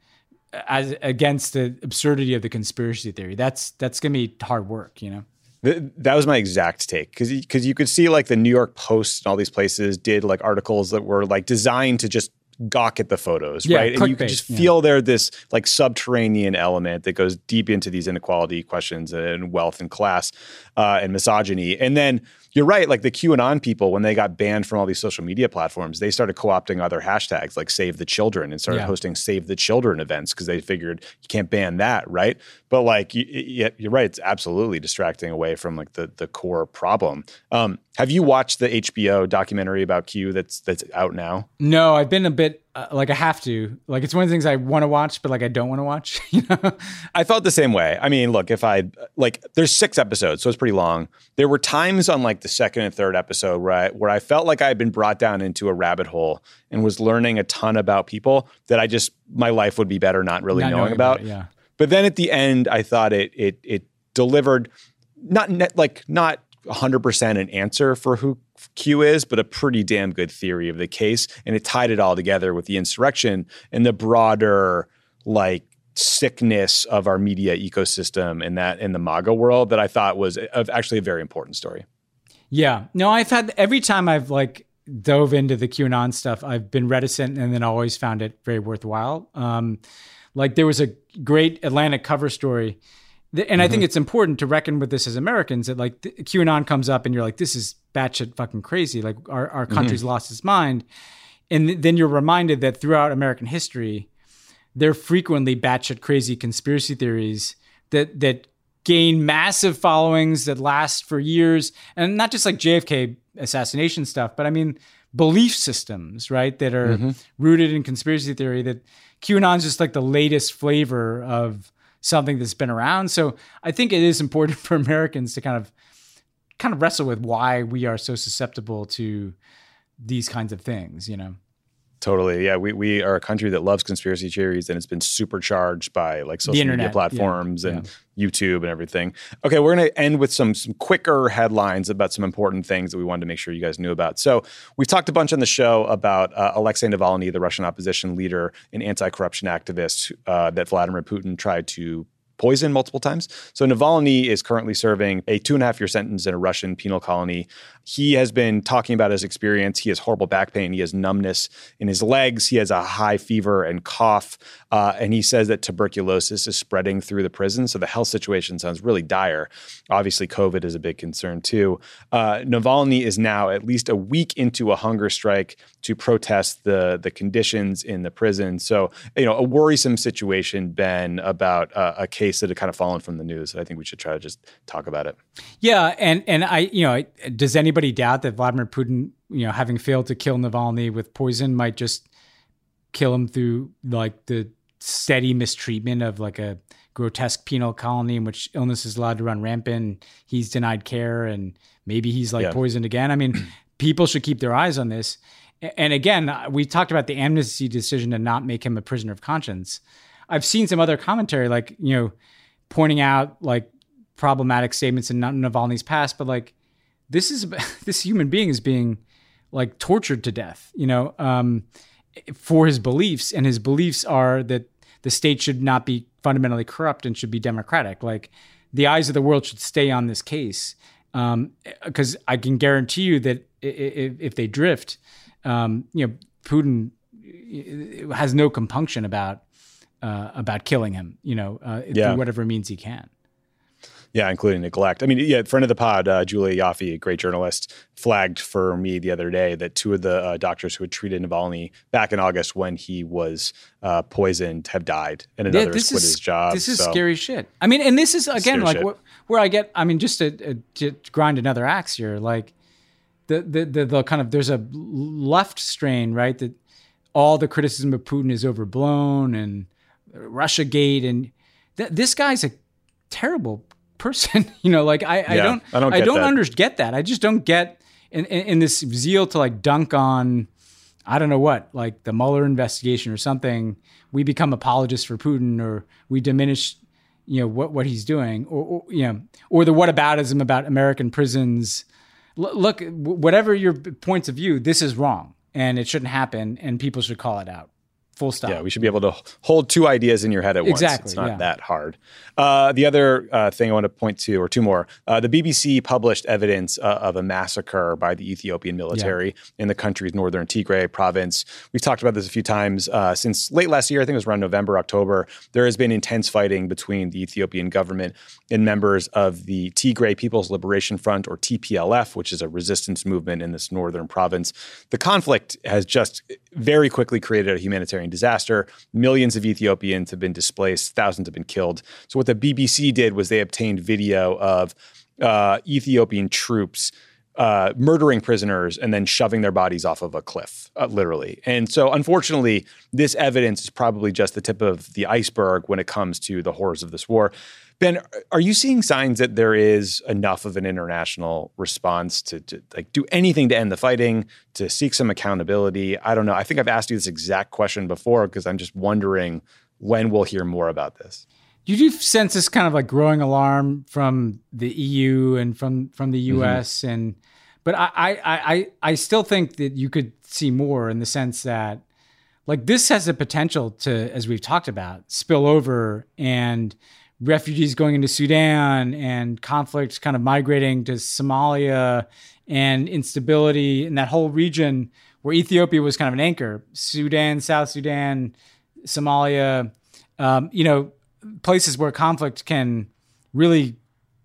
as against the absurdity of the conspiracy theory? That's, that's going to be hard work, you know? That was my exact take, because because you could see like the New York Post and all these places did like articles that were like designed to just gawk at the photos, yeah, right? And you could just yeah. feel there this like subterranean element that goes deep into these inequality questions and wealth and class uh, and misogyny. And then you're right, like the QAnon people, when they got banned from all these social media platforms, they started co-opting other hashtags like Save the Children and started yeah. hosting Save the Children events because they figured you can't ban that, right? But like, you, you, you're right, it's absolutely distracting away from like the the core problem. Um, have you watched the H B O documentary about Q that's that's out now? No, I've been a bit uh, like I have to. Like it's one of the things I want to watch, but like I don't want to watch. You know, I felt the same way. I mean, look, if I like, there's six episodes, so it's pretty long. There were times on like the second and third episode where I, where I felt like I had been brought down into a rabbit hole and was learning a ton about people that I just, my life would be better not really not knowing, knowing about. about. It, yeah. But then at the end, I thought it it it delivered not net, like not one hundred percent an answer for who Q is, but a pretty damn good theory of the case. And it tied it all together with the insurrection and the broader like sickness of our media ecosystem and that in the MAGA world that I thought was a, actually a very important story. Yeah. No, I've had, every time I've like dove into the QAnon stuff, I've been reticent and then always found it very worthwhile. Um, like there was a great Atlantic cover story And mm-hmm. I think it's important to reckon with this as Americans, that like QAnon comes up and you're like, this is batshit fucking crazy. Like our, our country's mm-hmm. lost its mind. And then you're reminded that throughout American history, there are frequently batshit crazy conspiracy theories that that gain massive followings that last for years. And not just like J F K assassination stuff, but I mean, belief systems, right? That are mm-hmm. rooted in conspiracy theory. That QAnon's just like the latest flavor of something that's been around. So I think it is important for Americans to kind of kind of wrestle with why we are so susceptible to these kinds of things, you know? Totally. Yeah. We, we are a country that loves conspiracy theories, and it's been supercharged by like social media platforms yeah. and yeah. YouTube and everything. Okay. We're going to end with some, some quicker headlines about some important things that we wanted to make sure you guys knew about. So we've talked a bunch on the show about uh, Alexei Navalny, the Russian opposition leader and anti-corruption activist uh, that Vladimir Putin tried to poison multiple times. So Navalny is currently serving a two and a half year sentence in a Russian penal colony. He has been talking about his experience. He has horrible back pain. He has numbness in his legs. He has a high fever and cough. Uh, and he says that tuberculosis is spreading through the prison. So the health situation sounds really dire. Obviously, COVID is a big concern too. Uh, Navalny is now at least a week into a hunger strike to protest the, the conditions in the prison. So, you know, a worrisome situation, Ben, about uh, a case that had kind of fallen from the news. I think we should try to just talk about it. Yeah. And, and I, you know, does anybody doubt that Vladimir Putin, you know, having failed to kill Navalny with poison, might just kill him through like the steady mistreatment of like a grotesque penal colony in which illness is allowed to run rampant? He's denied care and maybe he's like yeah. poisoned again. I mean, people should keep their eyes on this. And again, we talked about the amnesty decision to not make him a prisoner of conscience. I've seen some other commentary, like, you know, pointing out like problematic statements in Navalny's past, but like this is this human being is being like tortured to death, you know, um, for his beliefs, and his beliefs are that the state should not be fundamentally corrupt and should be democratic. Like the eyes of the world should stay on this case, because um, I can guarantee you that if, if they drift, um, you know, Putin has no compunction about. Uh, about killing him, you know, uh, yeah. through whatever means he can. Yeah, including neglect. I mean, yeah, friend of the pod, uh, Julia Yaffe, a great journalist, flagged for me the other day that two of the uh, doctors who had treated Navalny back in August when he was uh, poisoned have died, and another yeah, has quit is, his job. This is so. scary shit. I mean, and this is, again, like wh- where I get, I mean, just to, to grind another axe here, like the, the, the, the kind of, there's a left strain, right, that all the criticism of Putin is overblown and Russiagate, and th- this guy's a terrible person. you know, like I, I yeah, don't, I don't, I don't that. under, get that. I just don't get in, in, in this zeal to like dunk on, I don't know what, like the Mueller investigation or something. We become apologists for Putin, or we diminish, you know, what, what he's doing, or, or you know, or the whataboutism about American prisons. L- look, whatever your points of view, this is wrong, and it shouldn't happen, and people should call it out. Full stop. Yeah, we should be able to hold two ideas in your head at once. Exactly, it's not yeah. that hard. Uh, the other uh, thing I want to point to, or two more, uh, the B B C published evidence uh, of a massacre by the Ethiopian military yeah. in the country's northern Tigray province. We've talked about this a few times uh, since late last year. I think it was around November, October. There has been intense fighting between the Ethiopian government and members of the Tigray People's Liberation Front, or T P L F, which is a resistance movement in this northern province. The conflict has just very quickly created a humanitarian disaster. Millions of Ethiopians have been displaced. Thousands have been killed. So what the B B C did was they obtained video of uh, Ethiopian troops uh, murdering prisoners and then shoving their bodies off of a cliff, uh, literally. And so unfortunately, this evidence is probably just the tip of the iceberg when it comes to the horrors of this war. Ben, are you seeing signs that there is enough of an international response to, to like do anything to end the fighting, to seek some accountability? I don't know. I think I've asked you this exact question before because I'm just wondering when we'll hear more about this. You do sense this kind of like growing alarm from the E U and from, from the U S. Mm-hmm. and but I, I I I still think that you could see more, in the sense that like this has the potential to, as we've talked about, spill over, and refugees going into Sudan and conflict kind of migrating to Somalia and instability in that whole region where Ethiopia was kind of an anchor. Sudan, South Sudan, Somalia, um, you know, places where conflict can really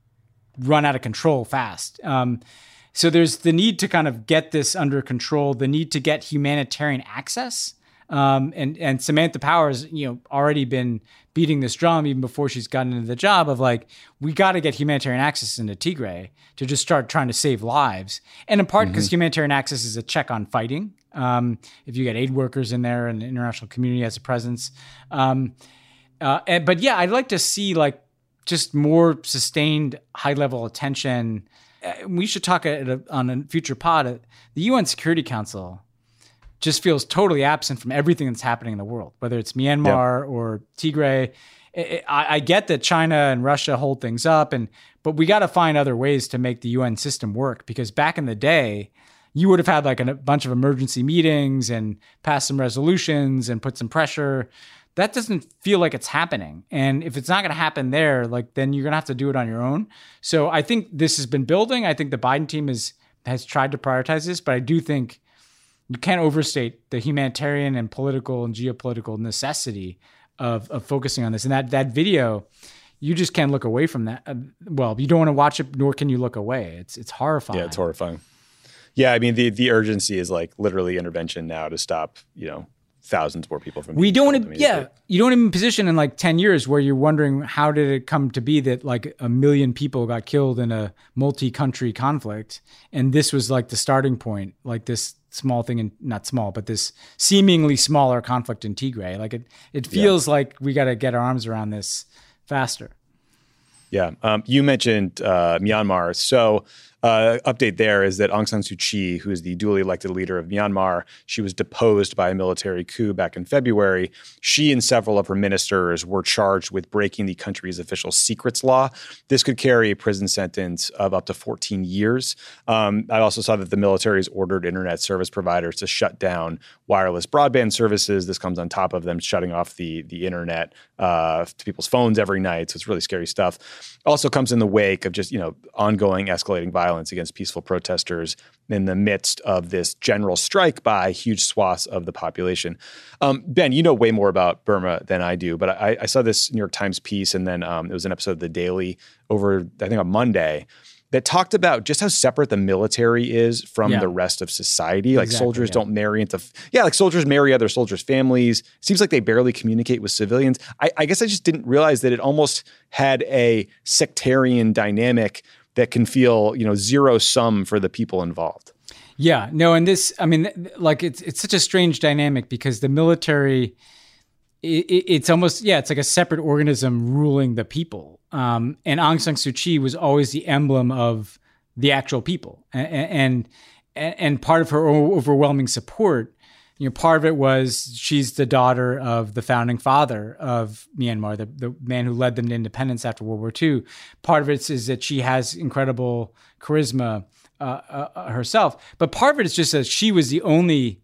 run out of control fast. Um, so there's the need to kind of get this under control, the need to get humanitarian access. Um, and, and Samantha Power's, you know, already been beating this drum even before she's gotten into the job of like, we got to get humanitarian access into Tigray to just start trying to save lives. And in part because mm-hmm. humanitarian access is a check on fighting. Um, if you get aid workers in there and the international community has a presence. Um, uh, and, but yeah, I'd like to see like just more sustained high level attention. Uh, we should talk at a, on a future pod. Uh, the U N Security Council just feels totally absent from everything that's happening in the world, whether it's Myanmar yep. or Tigray. I, I get that China and Russia hold things up, and but we got to find other ways to make the U N system work, because back in the day, you would have had like a bunch of emergency meetings and passed some resolutions and put some pressure. That doesn't feel like it's happening. And if it's not going to happen there, like then you're going to have to do it on your own. So I think this has been building. I think the Biden team is, has tried to prioritize this, but I do think you can't overstate the humanitarian and political and geopolitical necessity of, of focusing on this. And that that video, you just can't look away from that. Uh, well, you don't want to watch it, nor can you look away. It's it's horrifying. Yeah, it's horrifying. Yeah, I mean, the the urgency is like literally intervention now to stop, you know, thousands more people from we don't want to, yeah, you don't even position in like ten years where you're wondering how did it come to be that like a million people got killed in a multi-country conflict. And this was like the starting point, like this small thing, and not small, but this seemingly smaller conflict in Tigray. Like it, it feels yeah. like we got to get our arms around this faster. Yeah. Um, you mentioned uh, Myanmar. So uh, update there is that Aung San Suu Kyi, who is the duly elected leader of Myanmar, she was deposed by a military coup back in February. She and several of her ministers were charged with breaking the country's official secrets law. This could carry a prison sentence of up to fourteen years. Um, I also saw that the military has ordered internet service providers to shut down wireless broadband services. This comes on top of them shutting off the, the internet uh, to people's phones every night. So it's really scary stuff. Also comes in the wake of just, you know, ongoing escalating violence against peaceful protesters in the midst of this general strike by huge swaths of the population. Um, Ben, you know way more about Burma than I do, but I, I saw this New York Times piece, and then um, it was an episode of The Daily over, I think, on Monday, that talked about just how separate the military is from yeah. the rest of society. Like exactly, soldiers yeah. don't marry into, yeah, like soldiers marry other soldiers' families. Seems like they barely communicate with civilians. I, I guess I just didn't realize that it almost had a sectarian dynamic that can feel, you know, zero sum for the people involved. Yeah, no, and this, I mean, like it's it's such a strange dynamic because the military, it, it's almost, yeah, it's like a separate organism ruling the people. Um, and Aung San Suu Kyi was always the emblem of the actual people. And, and, and part of her overwhelming support, you know, part of it was she's the daughter of the founding father of Myanmar, the, the man who led them to independence after World War Two. Part of it is that she has incredible charisma uh, uh, herself. But part of it is just that she was the only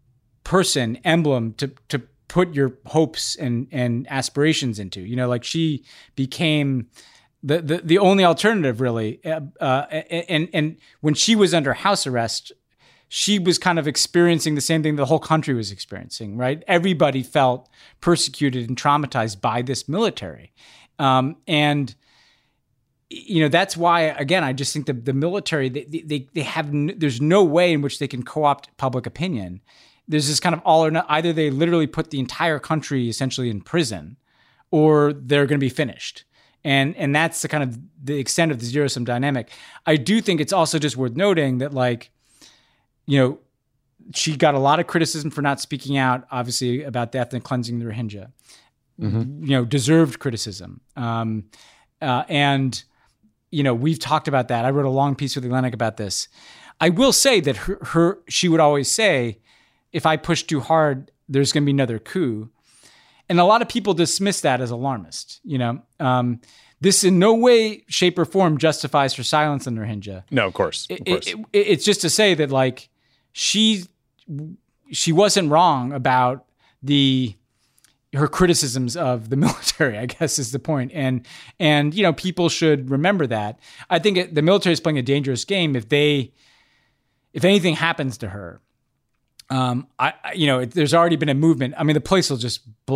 person, emblem to to put your hopes and, and aspirations into, you know, like she became the, the, the only alternative really. Uh, uh, and, and when she was under house arrest, she was kind of experiencing the same thing the whole country was experiencing, right? Everybody felt persecuted and traumatized by this military. Um, and, you know, that's why, again, I just think the, the military, they, they, they have, n- there's no way in which they can co-opt public opinion. There's this kind of all or not, either they literally put the entire country essentially in prison or they're going to be finished. And and that's the kind of the extent of the zero-sum dynamic. I do think it's also just worth noting that, like, you know, she got a lot of criticism for not speaking out, obviously, about the ethnic cleansing of the Rohingya. Mm-hmm. You know, deserved criticism. Um, uh, and, you know, we've talked about that. I wrote a long piece with The Atlantic about this. I will say that her, her she would always say, if I push too hard, there's going to be another coup. And a lot of people dismiss that as alarmist. You know, um, this in no way, shape, or form justifies her silence on Rohingya. No, of course. Of course. It, it, it's just to say that, like, she she wasn't wrong about the her criticisms of the military, I guess is the point. And and you know, people should remember that. I think it, the military is playing a dangerous game if they if anything happens to her. Um, I, you know, it, there's already been a movement. I mean, the place will just blow.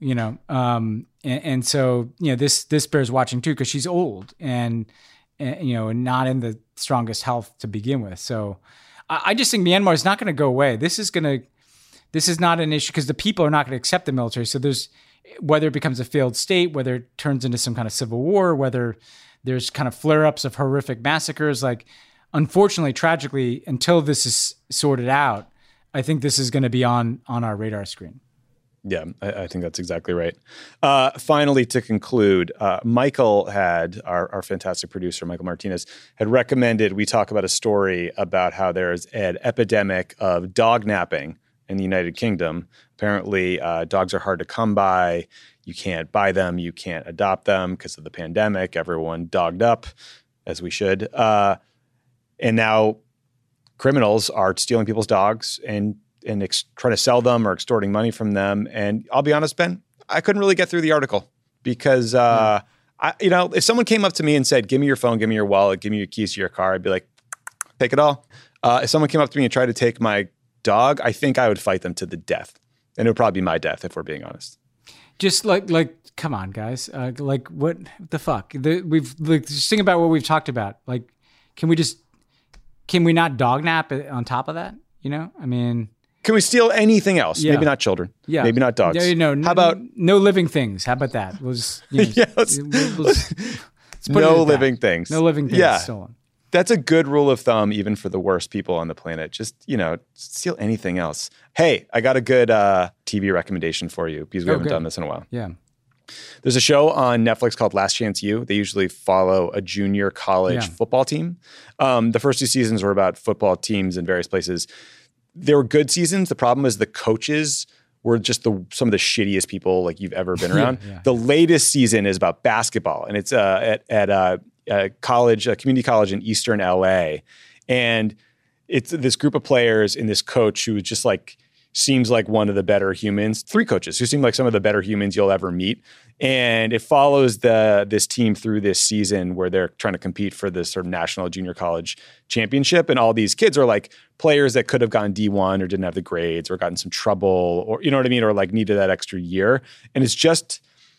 you know. Um, and, and so, you know, this this bear's watching too because she's old and, and, you know, and not in the strongest health to begin with. So I, I just think Myanmar is not going to go away. This is going to, this is not an issue because the people are not going to accept the military. So there's, whether it becomes a failed state, whether it turns into some kind of civil war, whether there's kind of flare-ups of horrific massacres, like, unfortunately, tragically, until this is sorted out, I think this is going to be on on our radar screen. Yeah, I, I think that's exactly right. Uh, finally, to conclude, uh, Michael had, our, our fantastic producer, Michael Martinez, had recommended we talk about a story about how there's an epidemic of dog napping in the United Kingdom. Apparently, uh, dogs are hard to come by. You can't buy them. You can't adopt them because of the pandemic. Everyone dogged up, as we should. Uh, and now criminals are stealing people's dogs and and ex- trying to sell them or extorting money from them. And I'll be honest, Ben, I couldn't really get through the article because, uh, mm. I, you know, if someone came up to me and said, give me your phone, give me your wallet, give me your keys to your car, I'd be like, take it all. Uh, if someone came up to me and tried to take my dog, I think I would fight them to the death. And it would probably be my death if we're being honest. Just like, like, come on, guys. Uh, like, what the fuck? The, we've, like, just think about what we've talked about. Like, can we just, can we not dog nap on top of that? You know, I mean... Can we steal anything else? Yeah. Maybe not children. Yeah. Maybe not dogs. Yeah, no, How about no living things? How about that? We'll just, you know, yeah, let's, we'll, we'll just, let's no living things. No living things yeah. stolen. That's a good rule of thumb, even for the worst people on the planet. Just, you know, steal anything else. Hey, I got a good uh, T V recommendation for you because we oh, haven't good. done this in a while. Yeah. There's a show on Netflix called Last Chance U. They usually follow a junior college yeah. football team. Um, the first two seasons were about football teams in various places. They were good seasons. The problem is the coaches were just the some of the shittiest people like you've ever been around. yeah, yeah. The latest season is about basketball, and it's uh, at at a, a college, a community college in Eastern L A, and it's this group of players and this coach who just like seems like one of the better humans. Three coaches who seem like some of the better humans you'll ever meet. And it follows the this team through this season where they're trying to compete for this sort of national junior college championship. And all these kids are like players that could have gone D one or didn't have the grades or gotten some trouble or, you know what I mean? Or like needed that extra year. And it's just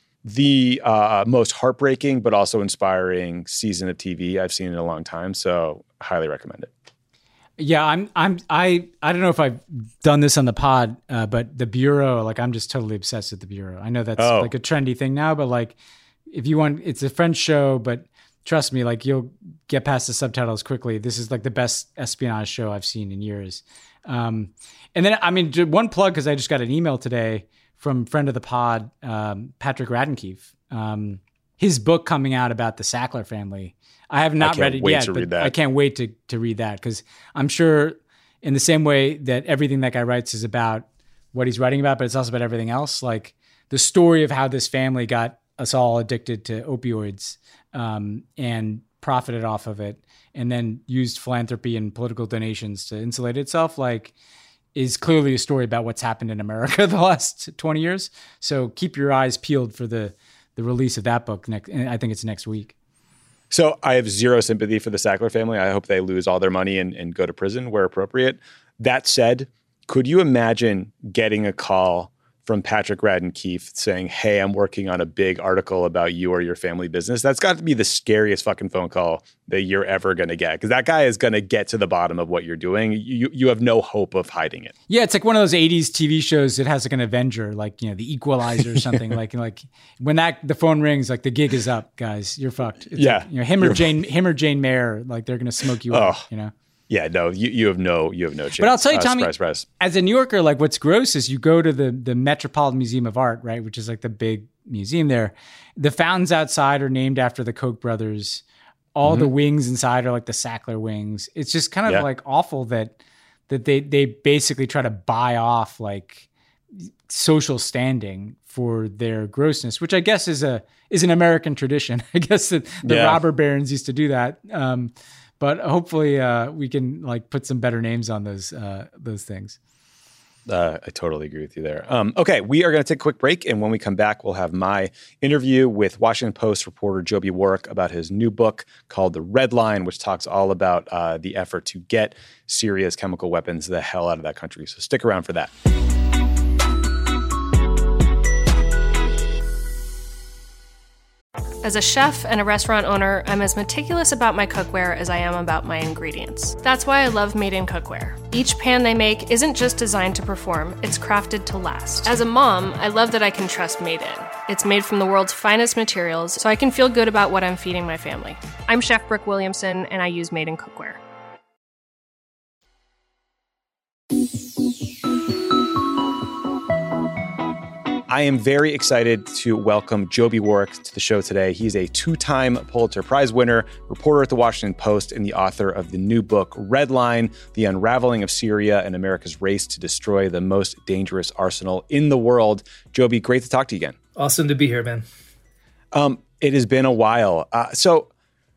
the uh, most heartbreaking, but also inspiring season of T V I've seen in a long time. So highly recommend it. Yeah, I'm. I'm. I. I don't know if I've done this on the pod, uh, but The Bureau. Like, I'm just totally obsessed with The Bureau. I know that's oh. like a trendy thing now, but like, if you want, it's a French show, but trust me, like you'll get past the subtitles quickly. This is like the best espionage show I've seen in years. Um, and then, I mean, one plug because I just got an email today from friend of the pod, um, Patrick Raddenkeefe. Um, his book coming out about the Sackler family. I have not I read it yet, but that. I can't wait to to read that because I'm sure in the same way that everything that guy writes is about what he's writing about, but it's also about everything else. Like the story of how this family got us all addicted to opioids um, and profited off of it and then used philanthropy and political donations to insulate itself, like is clearly a story about what's happened in America the last twenty years. So keep your eyes peeled for the the release of that book. Next, I think it's next week. So I have zero sympathy for the Sackler family. I hope they lose all their money and, and go to prison where appropriate. That said, could you imagine getting a call from Patrick Raddenkeefe saying, hey, I'm working on a big article about you or your family business? That's got to be the scariest fucking phone call that you're ever going to get because that guy is going to get to the bottom of what you're doing. You you have no hope of hiding it. Yeah, it's like one of those eighties T V shows that has like an Avenger, like, you know, the Equalizer or something. like like when that the phone rings, like the gig is up, guys. You're fucked. It's yeah. Like, you know, him or Jane him or Jane Mayer, like they're going to smoke you oh. up, you know? Yeah, no, you, you have no you have no chance. But I'll tell you, Tommy, uh, surprise, surprise. As a New Yorker, like what's gross is you go to the the Metropolitan Museum of Art, right, which is like the big museum there. The fountains outside are named after the Koch brothers. All mm-hmm. the wings inside are like the Sackler wings. It's just kind of yeah. like awful that that they they basically try to buy off like social standing for their grossness, which I guess is a is an American tradition. I guess that the yeah. robber barons used to do that. Um, But hopefully uh, we can like put some better names on those uh, those things. Uh, I totally agree with you there. Um, okay, we are going to take a quick break. And when we come back, we'll have my interview with Washington Post reporter Joby Warrick about his new book called The Red Line, which talks all about uh, the effort to get Syria's chemical weapons the hell out of that country. So stick around for that. As a chef and a restaurant owner, I'm as meticulous about my cookware as I am about my ingredients. That's why I love Made in Cookware. Each pan they make isn't just designed to perform, it's crafted to last. As a mom, I love that I can trust Made in. It's made from the world's finest materials, so I can feel good about what I'm feeding my family. I'm Chef Brooke Williamson, and I use Made in Cookware. I am very excited to welcome Joby Warrick to the show today. He's a two-time Pulitzer Prize winner, reporter at The Washington Post, and the author of the new book, Red Line, The Unraveling of Syria and America's Race to Destroy the Most Dangerous Arsenal in the World. Joby, great to talk to you again. Awesome to be here, man. Um, it has been a while. Uh, so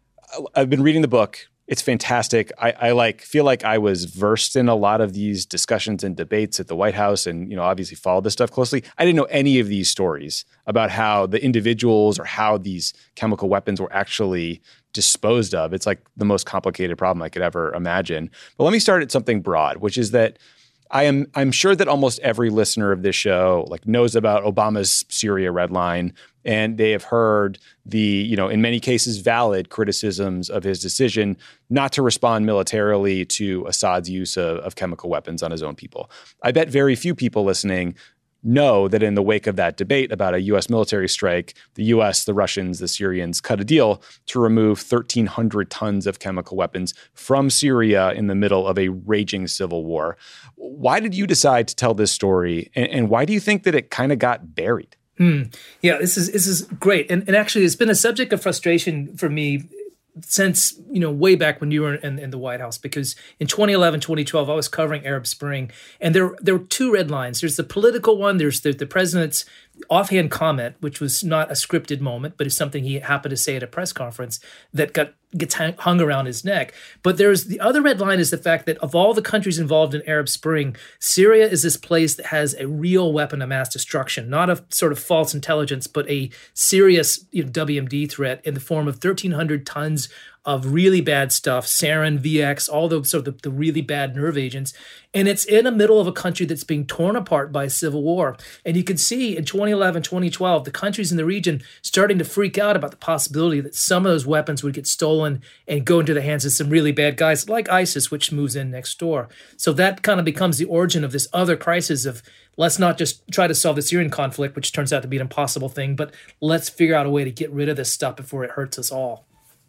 I've been reading the book. It's fantastic. I, I like feel like I was versed in a lot of these discussions and debates at the White House, and you know, obviously followed this stuff closely. I didn't know any of these stories about how the individuals or how these chemical weapons were actually disposed of. It's like the most complicated problem I could ever imagine. But let me start at something broad, which is that I am I'm sure that almost every listener of this show like knows about Obama's Syria red line, and they have heard the, you know, in many cases valid criticisms of his decision not to respond militarily to Assad's use of, of chemical weapons on his own people. I bet very few people listening know that in the wake of that debate about a U S military strike, the U S, the Russians, the Syrians cut a deal to remove thirteen hundred tons of chemical weapons from Syria in the middle of a raging civil war. Why did you decide to tell this story, and, and why do you think that it kind of got buried? Hmm. Yeah, this is this is great, and and actually, it's been a subject of frustration for me since, you know, way back when you were in, in the White House, because in twenty eleven, twenty twelve, I was covering Arab Spring, and there there were two red lines. There's the political one. There's the, the president's offhand comment, which was not a scripted moment, but it's something he happened to say at a press conference that got gets hung around his neck. But there's the other red line is the fact that of all the countries involved in Arab Spring, Syria is this place that has a real weapon of mass destruction, not a sort of false intelligence, but a serious, you know, W M D threat in the form of thirteen hundred tons of really bad stuff, sarin, V X, all those sort of the, the really bad nerve agents. And it's in the middle of a country that's being torn apart by civil war. And you can see in twenty eleven, twenty twelve, the countries in the region starting to freak out about the possibility that some of those weapons would get stolen and go into the hands of some really bad guys like ISIS, which moves in next door. So that kind of becomes the origin of this other crisis of, let's not just try to solve the Syrian conflict, which turns out to be an impossible thing, but let's figure out a way to get rid of this stuff before it hurts us all.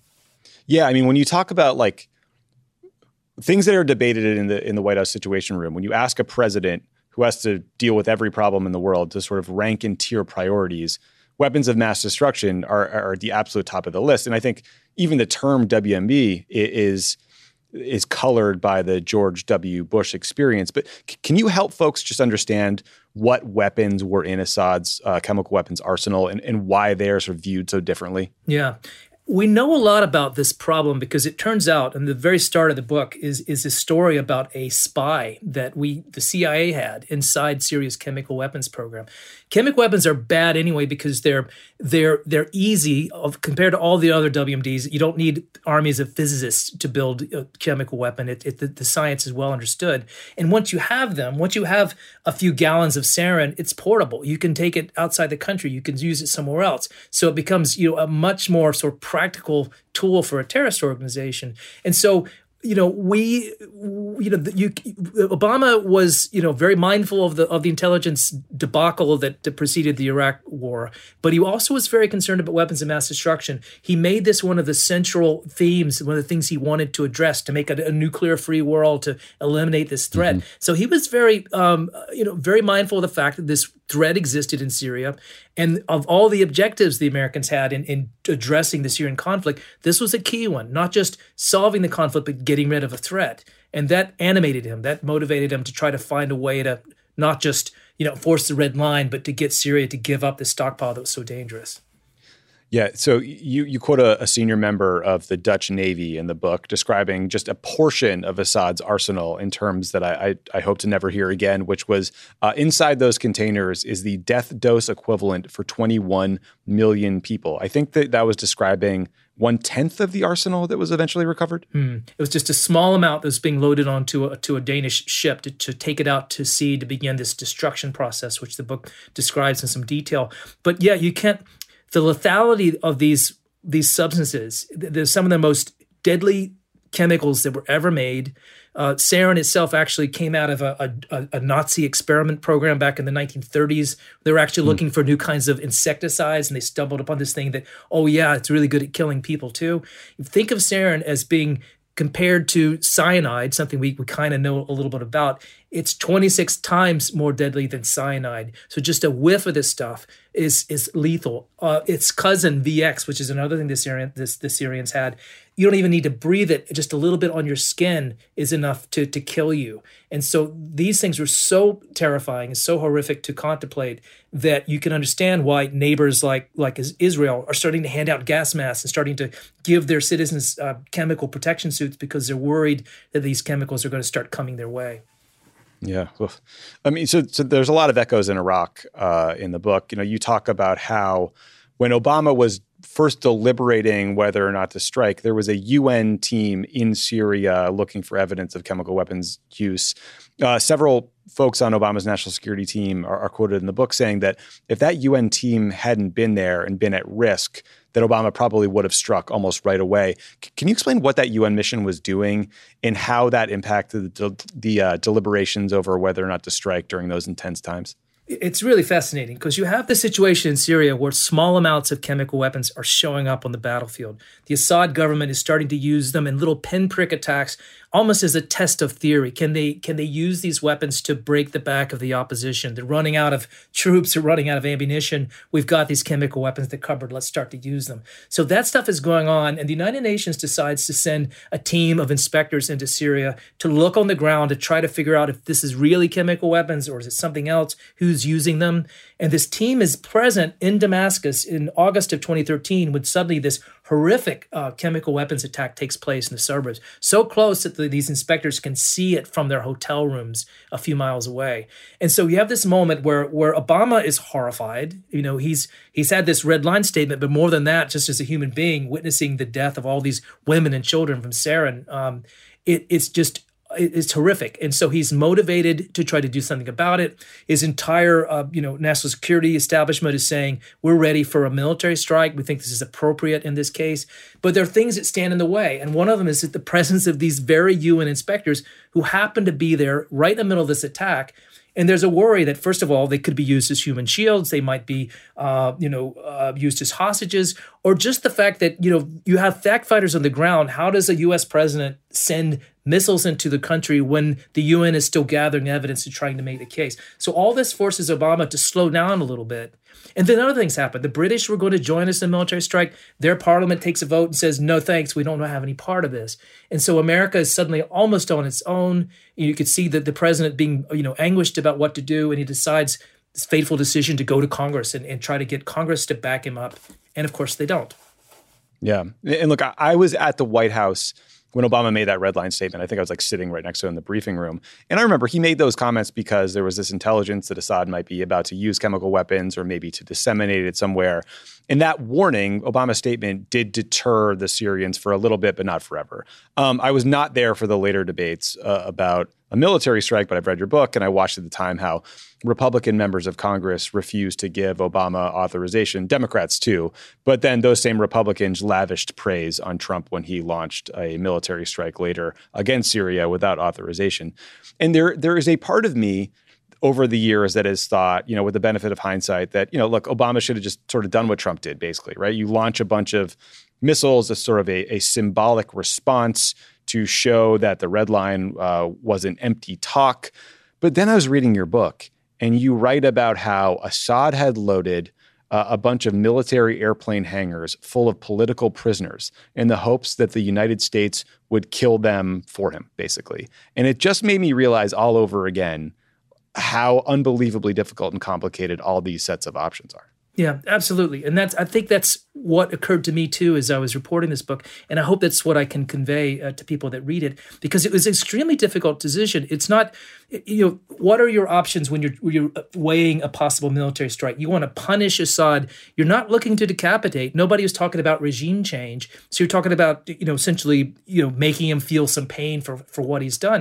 Yeah, I mean, when you talk about like things that are debated in the in the White House Situation Room, when you ask a president who has to deal with every problem in the world to sort of rank and tier priorities, weapons of mass destruction are, are at the absolute top of the list. And I think even the term W M D is is colored by the George W. Bush experience. But c- can you help folks just understand what weapons were in Assad's uh, chemical weapons arsenal and, and why they are sort of viewed so differently? Yeah. We know a lot about this problem because it turns out, and the very start of the book is is a story about a spy that we, the C I A had inside Syria's chemical weapons program. Chemical weapons are bad anyway because they're they're they're easy of, compared to all the other W M Ds. You don't need armies of physicists to build a chemical weapon. It, it, the, the science is well understood. And once you have them, once you have a few gallons of sarin, it's portable. You can take it outside the country. You can use it somewhere else. So it becomes, you know, a much more sort of practical tool for a terrorist organization. And so, you know, we, you know, you, Obama was, you know, very mindful of the of the intelligence debacle that, that preceded the Iraq war, but he also was very concerned about weapons of mass destruction. He made this one of the central themes, one of the things he wanted to address to make a, a nuclear-free world, to eliminate this threat. Mm-hmm. So he was very, um, you know, very mindful of the fact that this threat existed in Syria, and of all the objectives the Americans had in, in addressing the Syrian conflict, this was a key one, not just solving the conflict, but getting rid of a threat. And that animated him, that motivated him to try to find a way to not just, you know, force the red line, but to get Syria to give up the stockpile that was so dangerous. Yeah, so you you quote a, a senior member of the Dutch Navy in the book describing just a portion of Assad's arsenal in terms that I I, I hope to never hear again, which was uh, inside those containers is the death dose equivalent for twenty-one million people. I think that that was describing one-tenth of the arsenal that was eventually recovered? Hmm. It was just a small amount that was being loaded onto a, to a Danish ship to, to take it out to sea to begin this destruction process, which the book describes in some detail. But yeah, you can't... The lethality of these these substances, they're some of the most deadly chemicals that were ever made. Uh, sarin itself actually came out of a, a, a Nazi experiment program back in the nineteen thirties. They were actually mm. looking for new kinds of insecticides, and they stumbled upon this thing that, oh yeah, it's really good at killing people too. Think of sarin as being compared to cyanide, something we, we kind of know a little bit about. It's twenty-six times more deadly than cyanide. So just a whiff of this stuff is is lethal. Uh, its cousin V X, which is another thing the Syrian, this, the Syrians had, you don't even need to breathe it. Just a little bit on your skin is enough to, to kill you. And so these things were so terrifying and so horrific to contemplate that you can understand why neighbors like, like Israel are starting to hand out gas masks and starting to give their citizens uh, chemical protection suits because they're worried that these chemicals are going to start coming their way. Yeah. Oof. I mean, so, so there's a lot of echoes in Iraq uh, in the book. You know, you talk about how when Obama was first deliberating whether or not to strike, there was a U N team in Syria looking for evidence of chemical weapons use. Uh, several folks on Obama's national security team are, are quoted in the book saying that if that U N team hadn't been there and been at risk, that Obama probably would have struck almost right away. C- can you explain what that U N mission was doing and how that impacted the, the uh, deliberations over whether or not to strike during those intense times? It's really fascinating because you have the situation in Syria where small amounts of chemical weapons are showing up on the battlefield. The Assad government is starting to use them in little pinprick attacks, almost as a test of theory. Can they can they use these weapons to break the back of the opposition? They're running out of troops, they're running out of ammunition. We've got these chemical weapons in the cupboard. Let's start to use them. So that stuff is going on, and the United Nations decides to send a team of inspectors into Syria to look on the ground to try to figure out if this is really chemical weapons or is it something else, who's using them. And this team is present in Damascus in August of twenty thirteen when suddenly this horrific uh, chemical weapons attack takes place in the suburbs, so close that the, these inspectors can see it from their hotel rooms a few miles away. And so you have this moment where where Obama is horrified. You know, he's he's had this red line statement, but more than that, just as a human being, witnessing the death of all these women and children from sarin, um, it, it's just it's horrific. And so he's motivated to try to do something about it. His entire, uh, you know, national security establishment is saying, we're ready for a military strike. We think this is appropriate in this case. But there are things that stand in the way. And one of them is that the presence of these very U N inspectors who happen to be there right in the middle of this attack. And there's a worry that, first of all, they could be used as human shields. They might be, uh, you know, uh, used as hostages, or just the fact that, you know, you have fact fighters on the ground. How does a U S president send missiles into the country when the U N is still gathering evidence and trying to make the case? So all this forces Obama to slow down a little bit. And then other things happen. The British were going to join us in a military strike. Their parliament takes a vote and says, no, thanks, we don't have any part of this. And so America is suddenly almost on its own. You could see that the president being, you know, anguished about what to do, and he decides this fateful decision to go to Congress and, and try to get Congress to back him up. And of course, they don't. Yeah. And look, I was at the White House when Obama made that red line statement. I think I was like sitting right next to him in the briefing room. And I remember he made those comments because there was this intelligence that Assad might be about to use chemical weapons or maybe to disseminate it somewhere. And that warning, Obama's statement, did deter the Syrians for a little bit, but not forever. Um, I was not there for the later debates uh, about a military strike, but I've read your book and I watched at the time how Republican members of Congress refused to give Obama authorization, Democrats too. But then those same Republicans lavished praise on Trump when he launched a military strike later against Syria without authorization. And there, there is a part of me over the years that has thought, you know, with the benefit of hindsight, that, you know, look, Obama should have just sort of done what Trump did, basically, right? You launch a bunch of missiles as sort of a, a symbolic response to show that the red line uh, wasn't empty talk. But then I was reading your book, and you write about how Assad had loaded uh, a bunch of military airplane hangars full of political prisoners in the hopes that the United States would kill them for him, basically. And it just made me realize all over again how unbelievably difficult and complicated all these sets of options are. Yeah, absolutely. And that's, I think that's what occurred to me too as I was reporting this book. And I hope that's what I can convey uh, to people that read it, because it was an extremely difficult decision. It's not, you know, what are your options when you're, when you're weighing a possible military strike? You want to punish Assad. You're not looking to decapitate. Nobody was talking about regime change. So you're talking about, you know, essentially, you know, making him feel some pain for, for what he's done.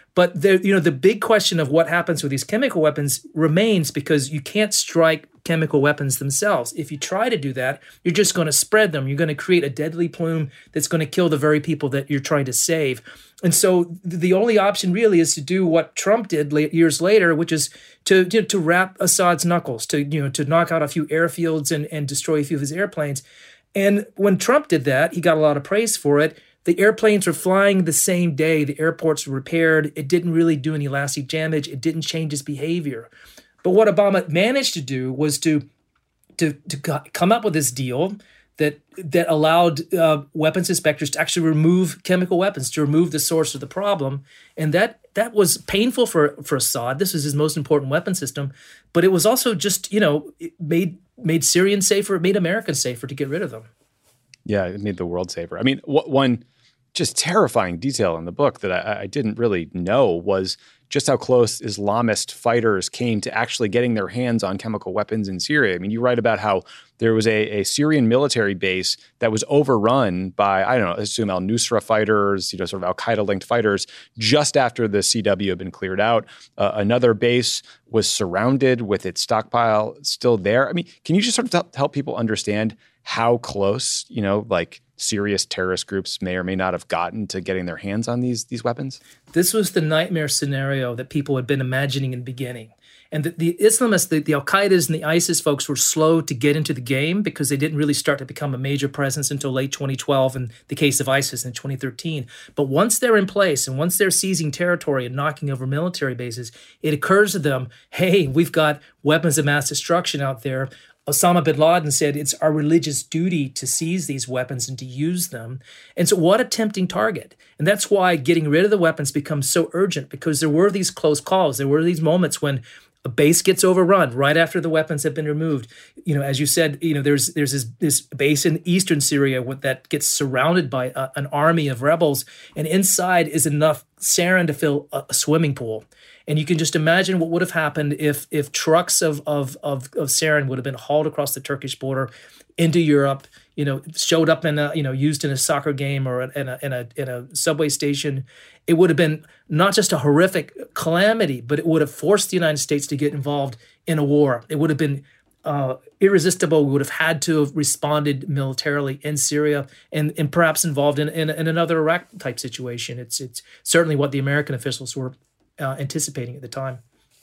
But the, you know, the big question of what happens with these chemical weapons remains, because you can't strike chemical weapons themselves. If you try to do that, you're just going to spread them. You're going to create a deadly plume that's going to kill the very people that you're trying to save. And so the only option really is to do what Trump did years later, which is to to, to wrap Assad's knuckles, to you know to knock out a few airfields and, and destroy a few of his airplanes. And when Trump did that, he got a lot of praise for it. The airplanes were flying the same day. The airports were repaired. It didn't really do any lasting damage. It didn't change his behavior. But what Obama managed to do was to to to come up with this deal that that allowed uh, weapons inspectors to actually remove chemical weapons, to remove the source of the problem, and that that was painful for for Assad. This was his most important weapon system, but it was also just you know it made made Syrians safer, it made Americans safer to get rid of them. Yeah, it made the world safer. I mean, what, one just terrifying detail in the book that I, I didn't really know was just how close Islamist fighters came to actually getting their hands on chemical weapons in Syria. I mean, you write about how there was a, a Syrian military base that was overrun by, I don't know, I assume al-Nusra fighters, you know, sort of al-Qaeda-linked fighters, just after the C W had been cleared out. Uh, another base was surrounded with its stockpile still there. I mean, can you just sort of t- help people understand how close, you know, like serious terrorist groups may or may not have gotten to getting their hands on these these weapons? This was the nightmare scenario that people had been imagining in the beginning. And the, the Islamists, the, the Al-Qaedas and the ISIS folks were slow to get into the game because they didn't really start to become a major presence until late twenty twelve in the case of ISIS in twenty thirteen. But once they're in place and once they're seizing territory and knocking over military bases, it occurs to them, hey, we've got weapons of mass destruction out there. Osama bin Laden said it's our religious duty to seize these weapons and to use them. And so what a tempting target. And that's why getting rid of the weapons becomes so urgent, because there were these close calls. There were these moments when a base gets overrun right after the weapons have been removed. You know, as you said, you know, there's there's this, this base in eastern Syria that gets surrounded by a, an army of rebels, and inside is enough sarin to fill a, a swimming pool. And you can just imagine what would have happened if if trucks of of of, of sarin would have been hauled across the Turkish border into Europe, you know, showed up in a, you know, used in a soccer game or in a in a in a subway station. It would have been not just a horrific calamity, but it would have forced the United States to get involved in a war. It would have been uh, irresistible. We would have had to have responded militarily in Syria and, and perhaps involved in, in, in another Iraq type situation. It's it's certainly what the American officials were uh, anticipating at the time.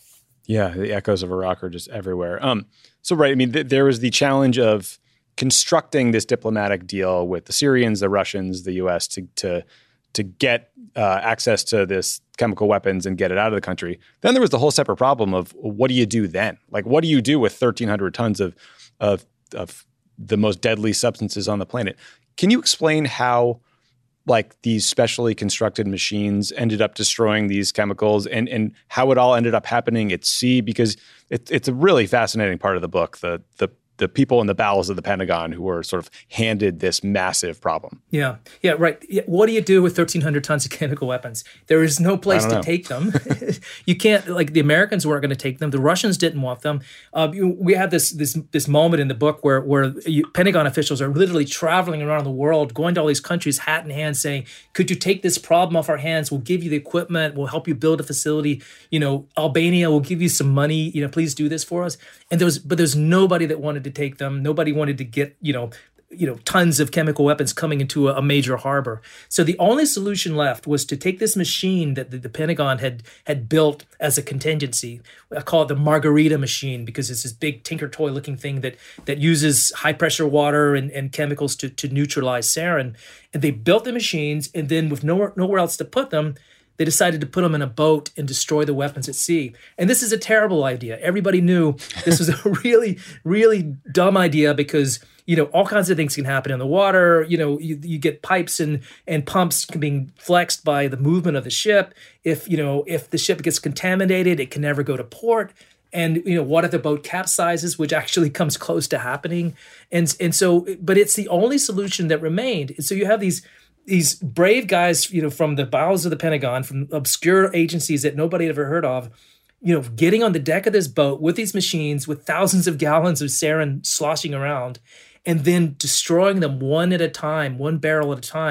Yeah, the echoes of Iraq are just everywhere. Um, so right, I mean, th- there was the challenge of constructing this diplomatic deal with the Syrians, the Russians, the U S to to to get uh, access to this chemical weapons and get it out of the country. Then there was the whole separate problem of what do you do then? Like, what do you do with thirteen hundred tons of of of the most deadly substances on the planet? Can you explain how, like, these specially constructed machines ended up destroying these chemicals and and how it all ended up happening at sea? Because it, it's a really fascinating part of the book, the the the people in the bowels of the Pentagon who were sort of handed this massive problem. Yeah, yeah, right. Yeah. What do you do with thirteen hundred tons of chemical weapons? There is no place to know. take them. You can't, like, the Americans weren't going to take them. The Russians didn't want them. Uh, you, we have this this this moment in the book where where you, Pentagon officials are literally traveling around the world, going to all these countries, hat in hand, saying, could you take this problem off our hands? We'll give you the equipment. We'll help you build a facility. You know, Albania will give you some money. You know, please do this for us. And there was, but there's nobody that wanted to take them. Nobody wanted to get, you know, you know, tons of chemical weapons coming into a, a major harbor. So the only solution left was to take this machine that the, the Pentagon had had built as a contingency. I call it the Margarita machine because it's this big Tinker Toy looking thing that that uses high pressure water and, and chemicals to, to neutralize sarin. And they built the machines, and then with nowhere nowhere else to put them, they decided to put them in a boat and destroy the weapons at sea. And this is a terrible idea. Everybody knew this was a really, really dumb idea because, you know, all kinds of things can happen in the water. You know, you, you get pipes and, and pumps being flexed by the movement of the ship. If, you know, if the ship gets contaminated, it can never go to port. And, you know, what if the boat capsizes, which actually comes close to happening? And, and so, but it's the only solution that remained. And so you have these These brave guys, you know, from the bowels of the Pentagon, from obscure agencies that nobody had ever heard of, you know, getting on the deck of this boat with these machines with thousands of gallons of sarin sloshing around, and then destroying them one at a time, one barrel at a time,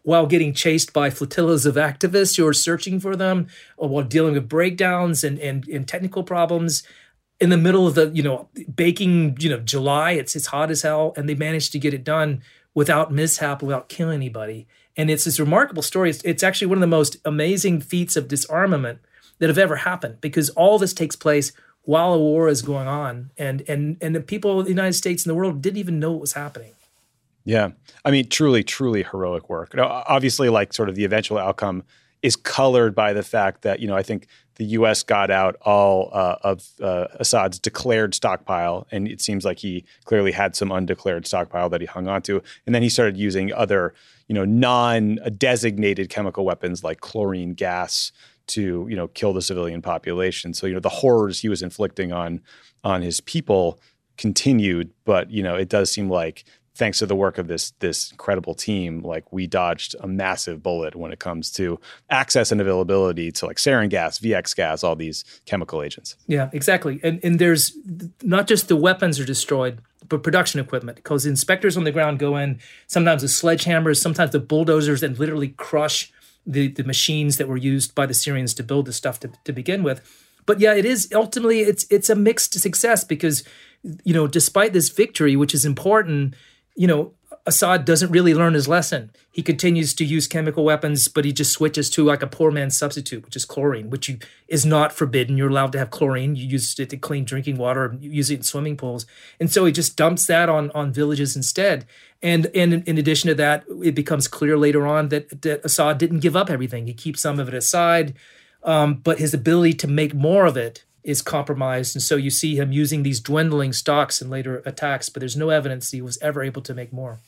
while getting chased by flotillas of activists who are searching for them, or while dealing with breakdowns and, and, and technical problems. In the middle of the, you know, baking, you know, July, it's it's hot as hell, and they managed to get it done without mishap, without killing anybody. And it's this remarkable story. It's, it's actually one of the most amazing feats of disarmament that have ever happened, because all this takes place while a war is going on, and and and the people of the United States and the world didn't even know what was happening. Yeah, I mean, truly, truly heroic work. Now, obviously, like sort of the eventual outcome is colored by the fact that, you know, I think the U S got out all uh, of uh, Assad's declared stockpile, and it seems like he clearly had some undeclared stockpile that he hung on to. And then he started using other, you know, non-designated chemical weapons like chlorine gas to, you know, kill the civilian population. So, you know, the horrors he was inflicting on on his people continued, but, you know, it does seem like, thanks to the work of this this incredible team, like we dodged a massive bullet when it comes to access and availability to like sarin gas, V X gas, all these chemical agents. Yeah, exactly. And and there's not just the weapons are destroyed, but production equipment, because inspectors on the ground go in, sometimes with sledgehammers, sometimes with bulldozers, and literally crush the, the machines that were used by the Syrians to build the stuff to, to begin with. But yeah, it is ultimately, it's it's a mixed success because, you know, despite this victory, which is important, you know, Assad doesn't really learn his lesson. He continues to use chemical weapons, but he just switches to like a poor man's substitute, which is chlorine, which you, is not forbidden. You're allowed to have chlorine. You use it to clean drinking water, you use it in swimming pools. And so he just dumps that on, on villages instead. And, and in addition to that, it becomes clear later on that, that Assad didn't give up everything. He keeps some of it aside, um, but his ability to make more of it is compromised. And so you see him using these dwindling stocks in later attacks, but there's no evidence he was ever able to make more.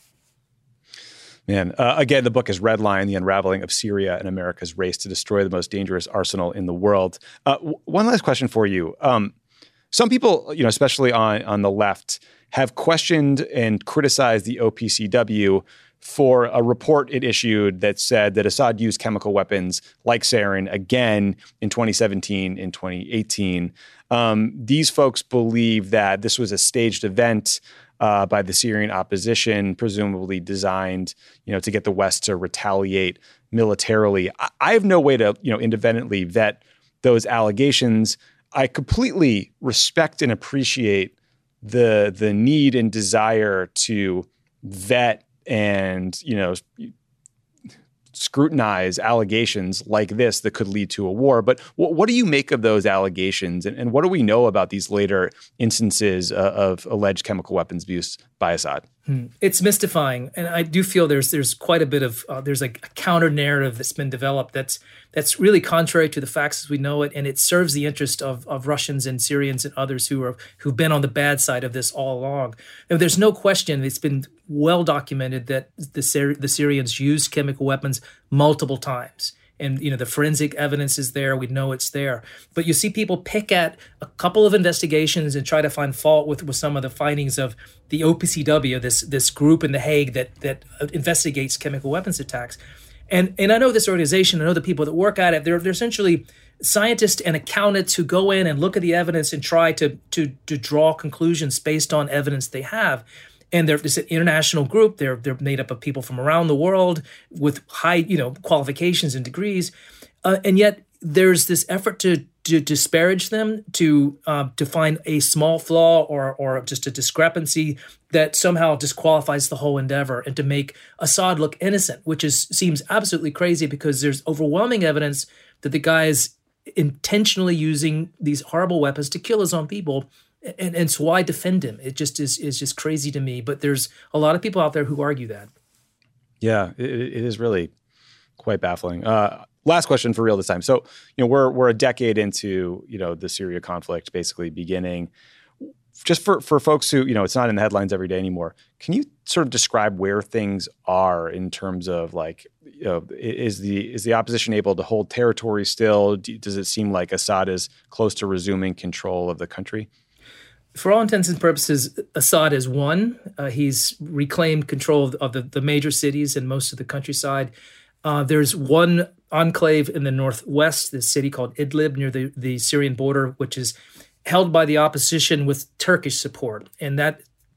Man, uh, again, the book is Redline, The Unraveling of Syria and America's Race to Destroy the Most Dangerous Arsenal in the World. Uh, w- one last question for you. Um, some people, you know, especially on, on the left, have questioned and criticized the O P C W for a report it issued that said that Assad used chemical weapons like sarin again in twenty seventeen, in twenty eighteen. Um, these folks believe that this was a staged event uh, by the Syrian opposition, presumably designed, you know, to get the West to retaliate militarily. I, I have no way to, you know, independently vet those allegations. I completely respect and appreciate the the need and desire to vet and, you know, scrutinize allegations like this that could lead to a war. But what, what do you make of those allegations? And, and what do we know about these later instances uh, of alleged chemical weapons abuse by Assad? Hmm. It's mystifying. And I do feel there's there's quite a bit of, uh, there's like a counter narrative that's been developed that's that's really contrary to the facts as we know it. And it serves the interest of, of Russians and Syrians and others who are, who've been on the bad side of this all along. And there's no question, it's been well documented that the, Syri- the Syrians used chemical weapons multiple times. And, you know, the forensic evidence is there. We know it's there. But you see people pick at a couple of investigations and try to find fault with, with some of the findings of the O P C W, this this group in The Hague that that investigates chemical weapons attacks. And and I know this organization, I know the people that work at it, they're, they're essentially scientists and accountants who go in and look at the evidence and try to to to draw conclusions based on evidence they have. And they're this international group. They're they're made up of people from around the world with high, you know, qualifications and degrees, uh, and yet there's this effort to to disparage them, to uh, to find a small flaw or or just a discrepancy that somehow disqualifies the whole endeavor, and to make Assad look innocent, which is seems absolutely crazy because there's overwhelming evidence that the guy is intentionally using these horrible weapons to kill his own people. And, and so why defend him? It just is is just crazy to me. But there's a lot of people out there who argue that. Yeah, it, it is really quite baffling. Uh, last question for real this time. So, you know, we're we're a decade into, you know, the Syria conflict basically beginning. Just for, for folks who, you know, it's not in the headlines every day anymore. Can you sort of describe where things are in terms of like, you know, is the is the opposition able to hold territory still? Does it seem like Assad is close to resuming control of the country? For all intents and purposes, Assad has won. Uh, he's reclaimed control of, of the, the major cities and most of the countryside. Uh, there's one enclave in the northwest, this city called Idlib near the, the Syrian border, which is held by the opposition with Turkish support. And that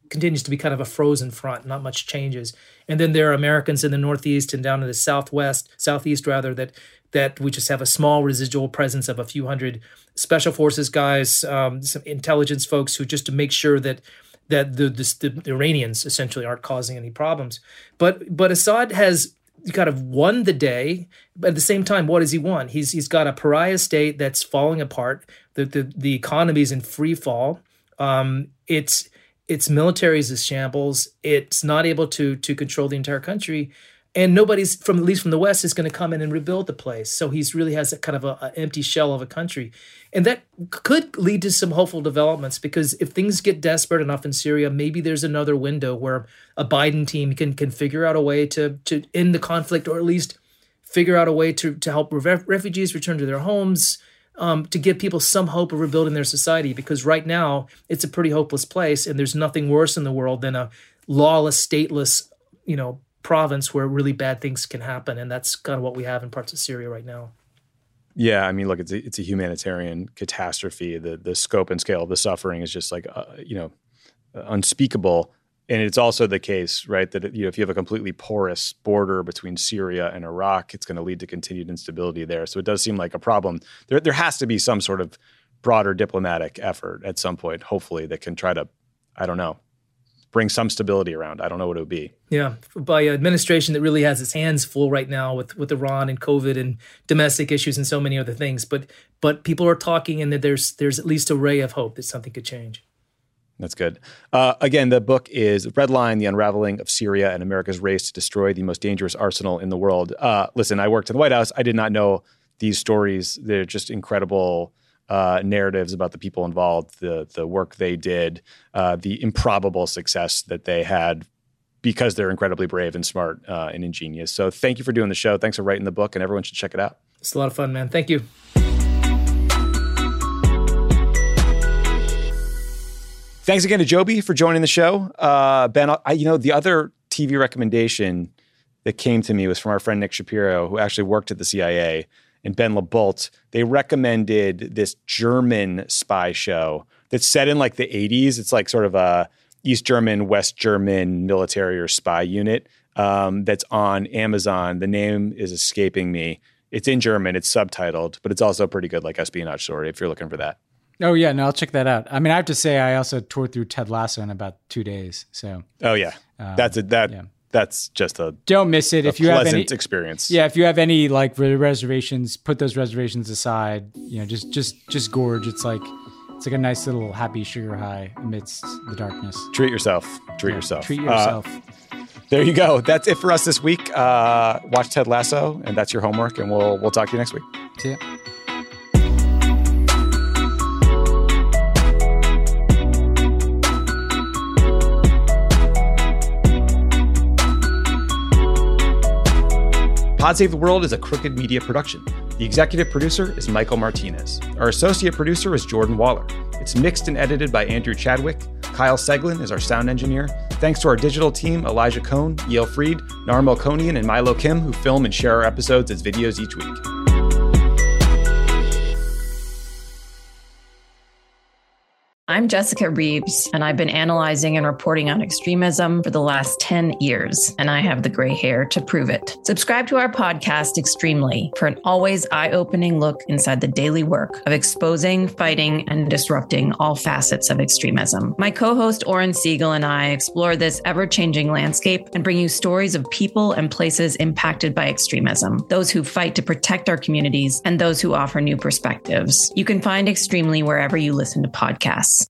continues to be kind of a frozen front, not much changes. And then there are Americans in the Northeast and down in the Southwest, Southeast rather, that that we just have a small residual presence of a few hundred special forces guys, um, some intelligence folks who just to make sure that that the, the, the Iranians essentially aren't causing any problems. But but Assad has kind of won the day, but at the same time, what has he won? He's he's got a pariah state that's falling apart. The the, the economy is in free fall. Um, it's its military is in shambles. It's not able to to control the entire country, and nobody's from at least from the West is going to come in and rebuild the place. So he's really has a kind of a, a empty shell of a country, and that could lead to some hopeful developments. Because if things get desperate enough in Syria, maybe there's another window where a Biden team can can figure out a way to to end the conflict, or at least figure out a way to to help ref- refugees return to their homes. Um, to give people some hope of rebuilding their society, because right now it's a pretty hopeless place, and there's nothing worse in the world than a lawless, stateless, you know, province where really bad things can happen, and that's kind of what we have in parts of Syria right now. Yeah, I mean, look, it's a, it's a humanitarian catastrophe. The the scope and scale of the suffering is just like uh, you know unspeakable. And it's also the case, right, that you know if you have a completely porous border between Syria and Iraq, it's going to lead to continued instability there. So it does seem like a problem. There, there has to be some sort of broader diplomatic effort at some point, hopefully, that can try to, I don't know, bring some stability around. I don't know what it would be. Yeah, by an administration that really has its hands full right now with, with Iran and COVID and domestic issues and so many other things. But but people are talking, and that there's there's at least a ray of hope that something could change. That's good. Uh, again, the book is Red Line, The Unraveling of Syria and America's Race to Destroy the Most Dangerous Arsenal in the World. Uh, listen, I worked in the White House. I did not know these stories. They're just incredible uh, narratives about the people involved, the the work they did, uh, the improbable success that they had because they're incredibly brave and smart uh, and ingenious. So thank you for doing the show. Thanks for writing the book, and everyone should check it out. It's a lot of fun, man. Thank you. Thanks again to Joby for joining the show. Uh, Ben, I, you know, the other T V recommendation that came to me was from our friend Nick Shapiro, who actually worked at the C I A, and Ben LeBolt. They recommended this German spy show that's set in like the eighties. It's like sort of a East German, West German military or spy unit um, that's on Amazon. The name is escaping me. It's in German. It's subtitled, but it's also a pretty good like espionage story if you're looking for that. Oh, yeah. No, I'll check that out. I mean, I have to say, I also tore through Ted Lasso in about two days. So, oh, yeah. Um, that's a, that. Yeah. That's just a don't miss it. If you have any experience. Yeah. If you have any like reservations, put those reservations aside, you know, just, just, just gorge. It's like, it's like a nice little happy sugar high amidst the darkness. Treat yourself. Treat yeah, yourself. Treat yourself. Uh, there you go. That's it for us this week. Uh, watch Ted Lasso, and that's your homework, and we'll, we'll talk to you next week. See ya. Pod Save the World is a Crooked Media production. The executive producer is Michael Martinez. Our associate producer is Jordan Waller. It's mixed and edited by Andrew Chadwick. Kyle Seglin is our sound engineer. Thanks to our digital team, Elijah Cohn, Yale Freed, Narmo Konian, and Milo Kim, who film and share our episodes as videos each week. I'm Jessica Reeves, and I've been analyzing and reporting on extremism for the last ten years, and I have the gray hair to prove it. Subscribe to our podcast, Extremely, for an always eye-opening look inside the daily work of exposing, fighting, and disrupting all facets of extremism. My co-host Oren Siegel and I explore this ever-changing landscape and bring you stories of people and places impacted by extremism, those who fight to protect our communities, and those who offer new perspectives. You can find Extremely wherever you listen to podcasts.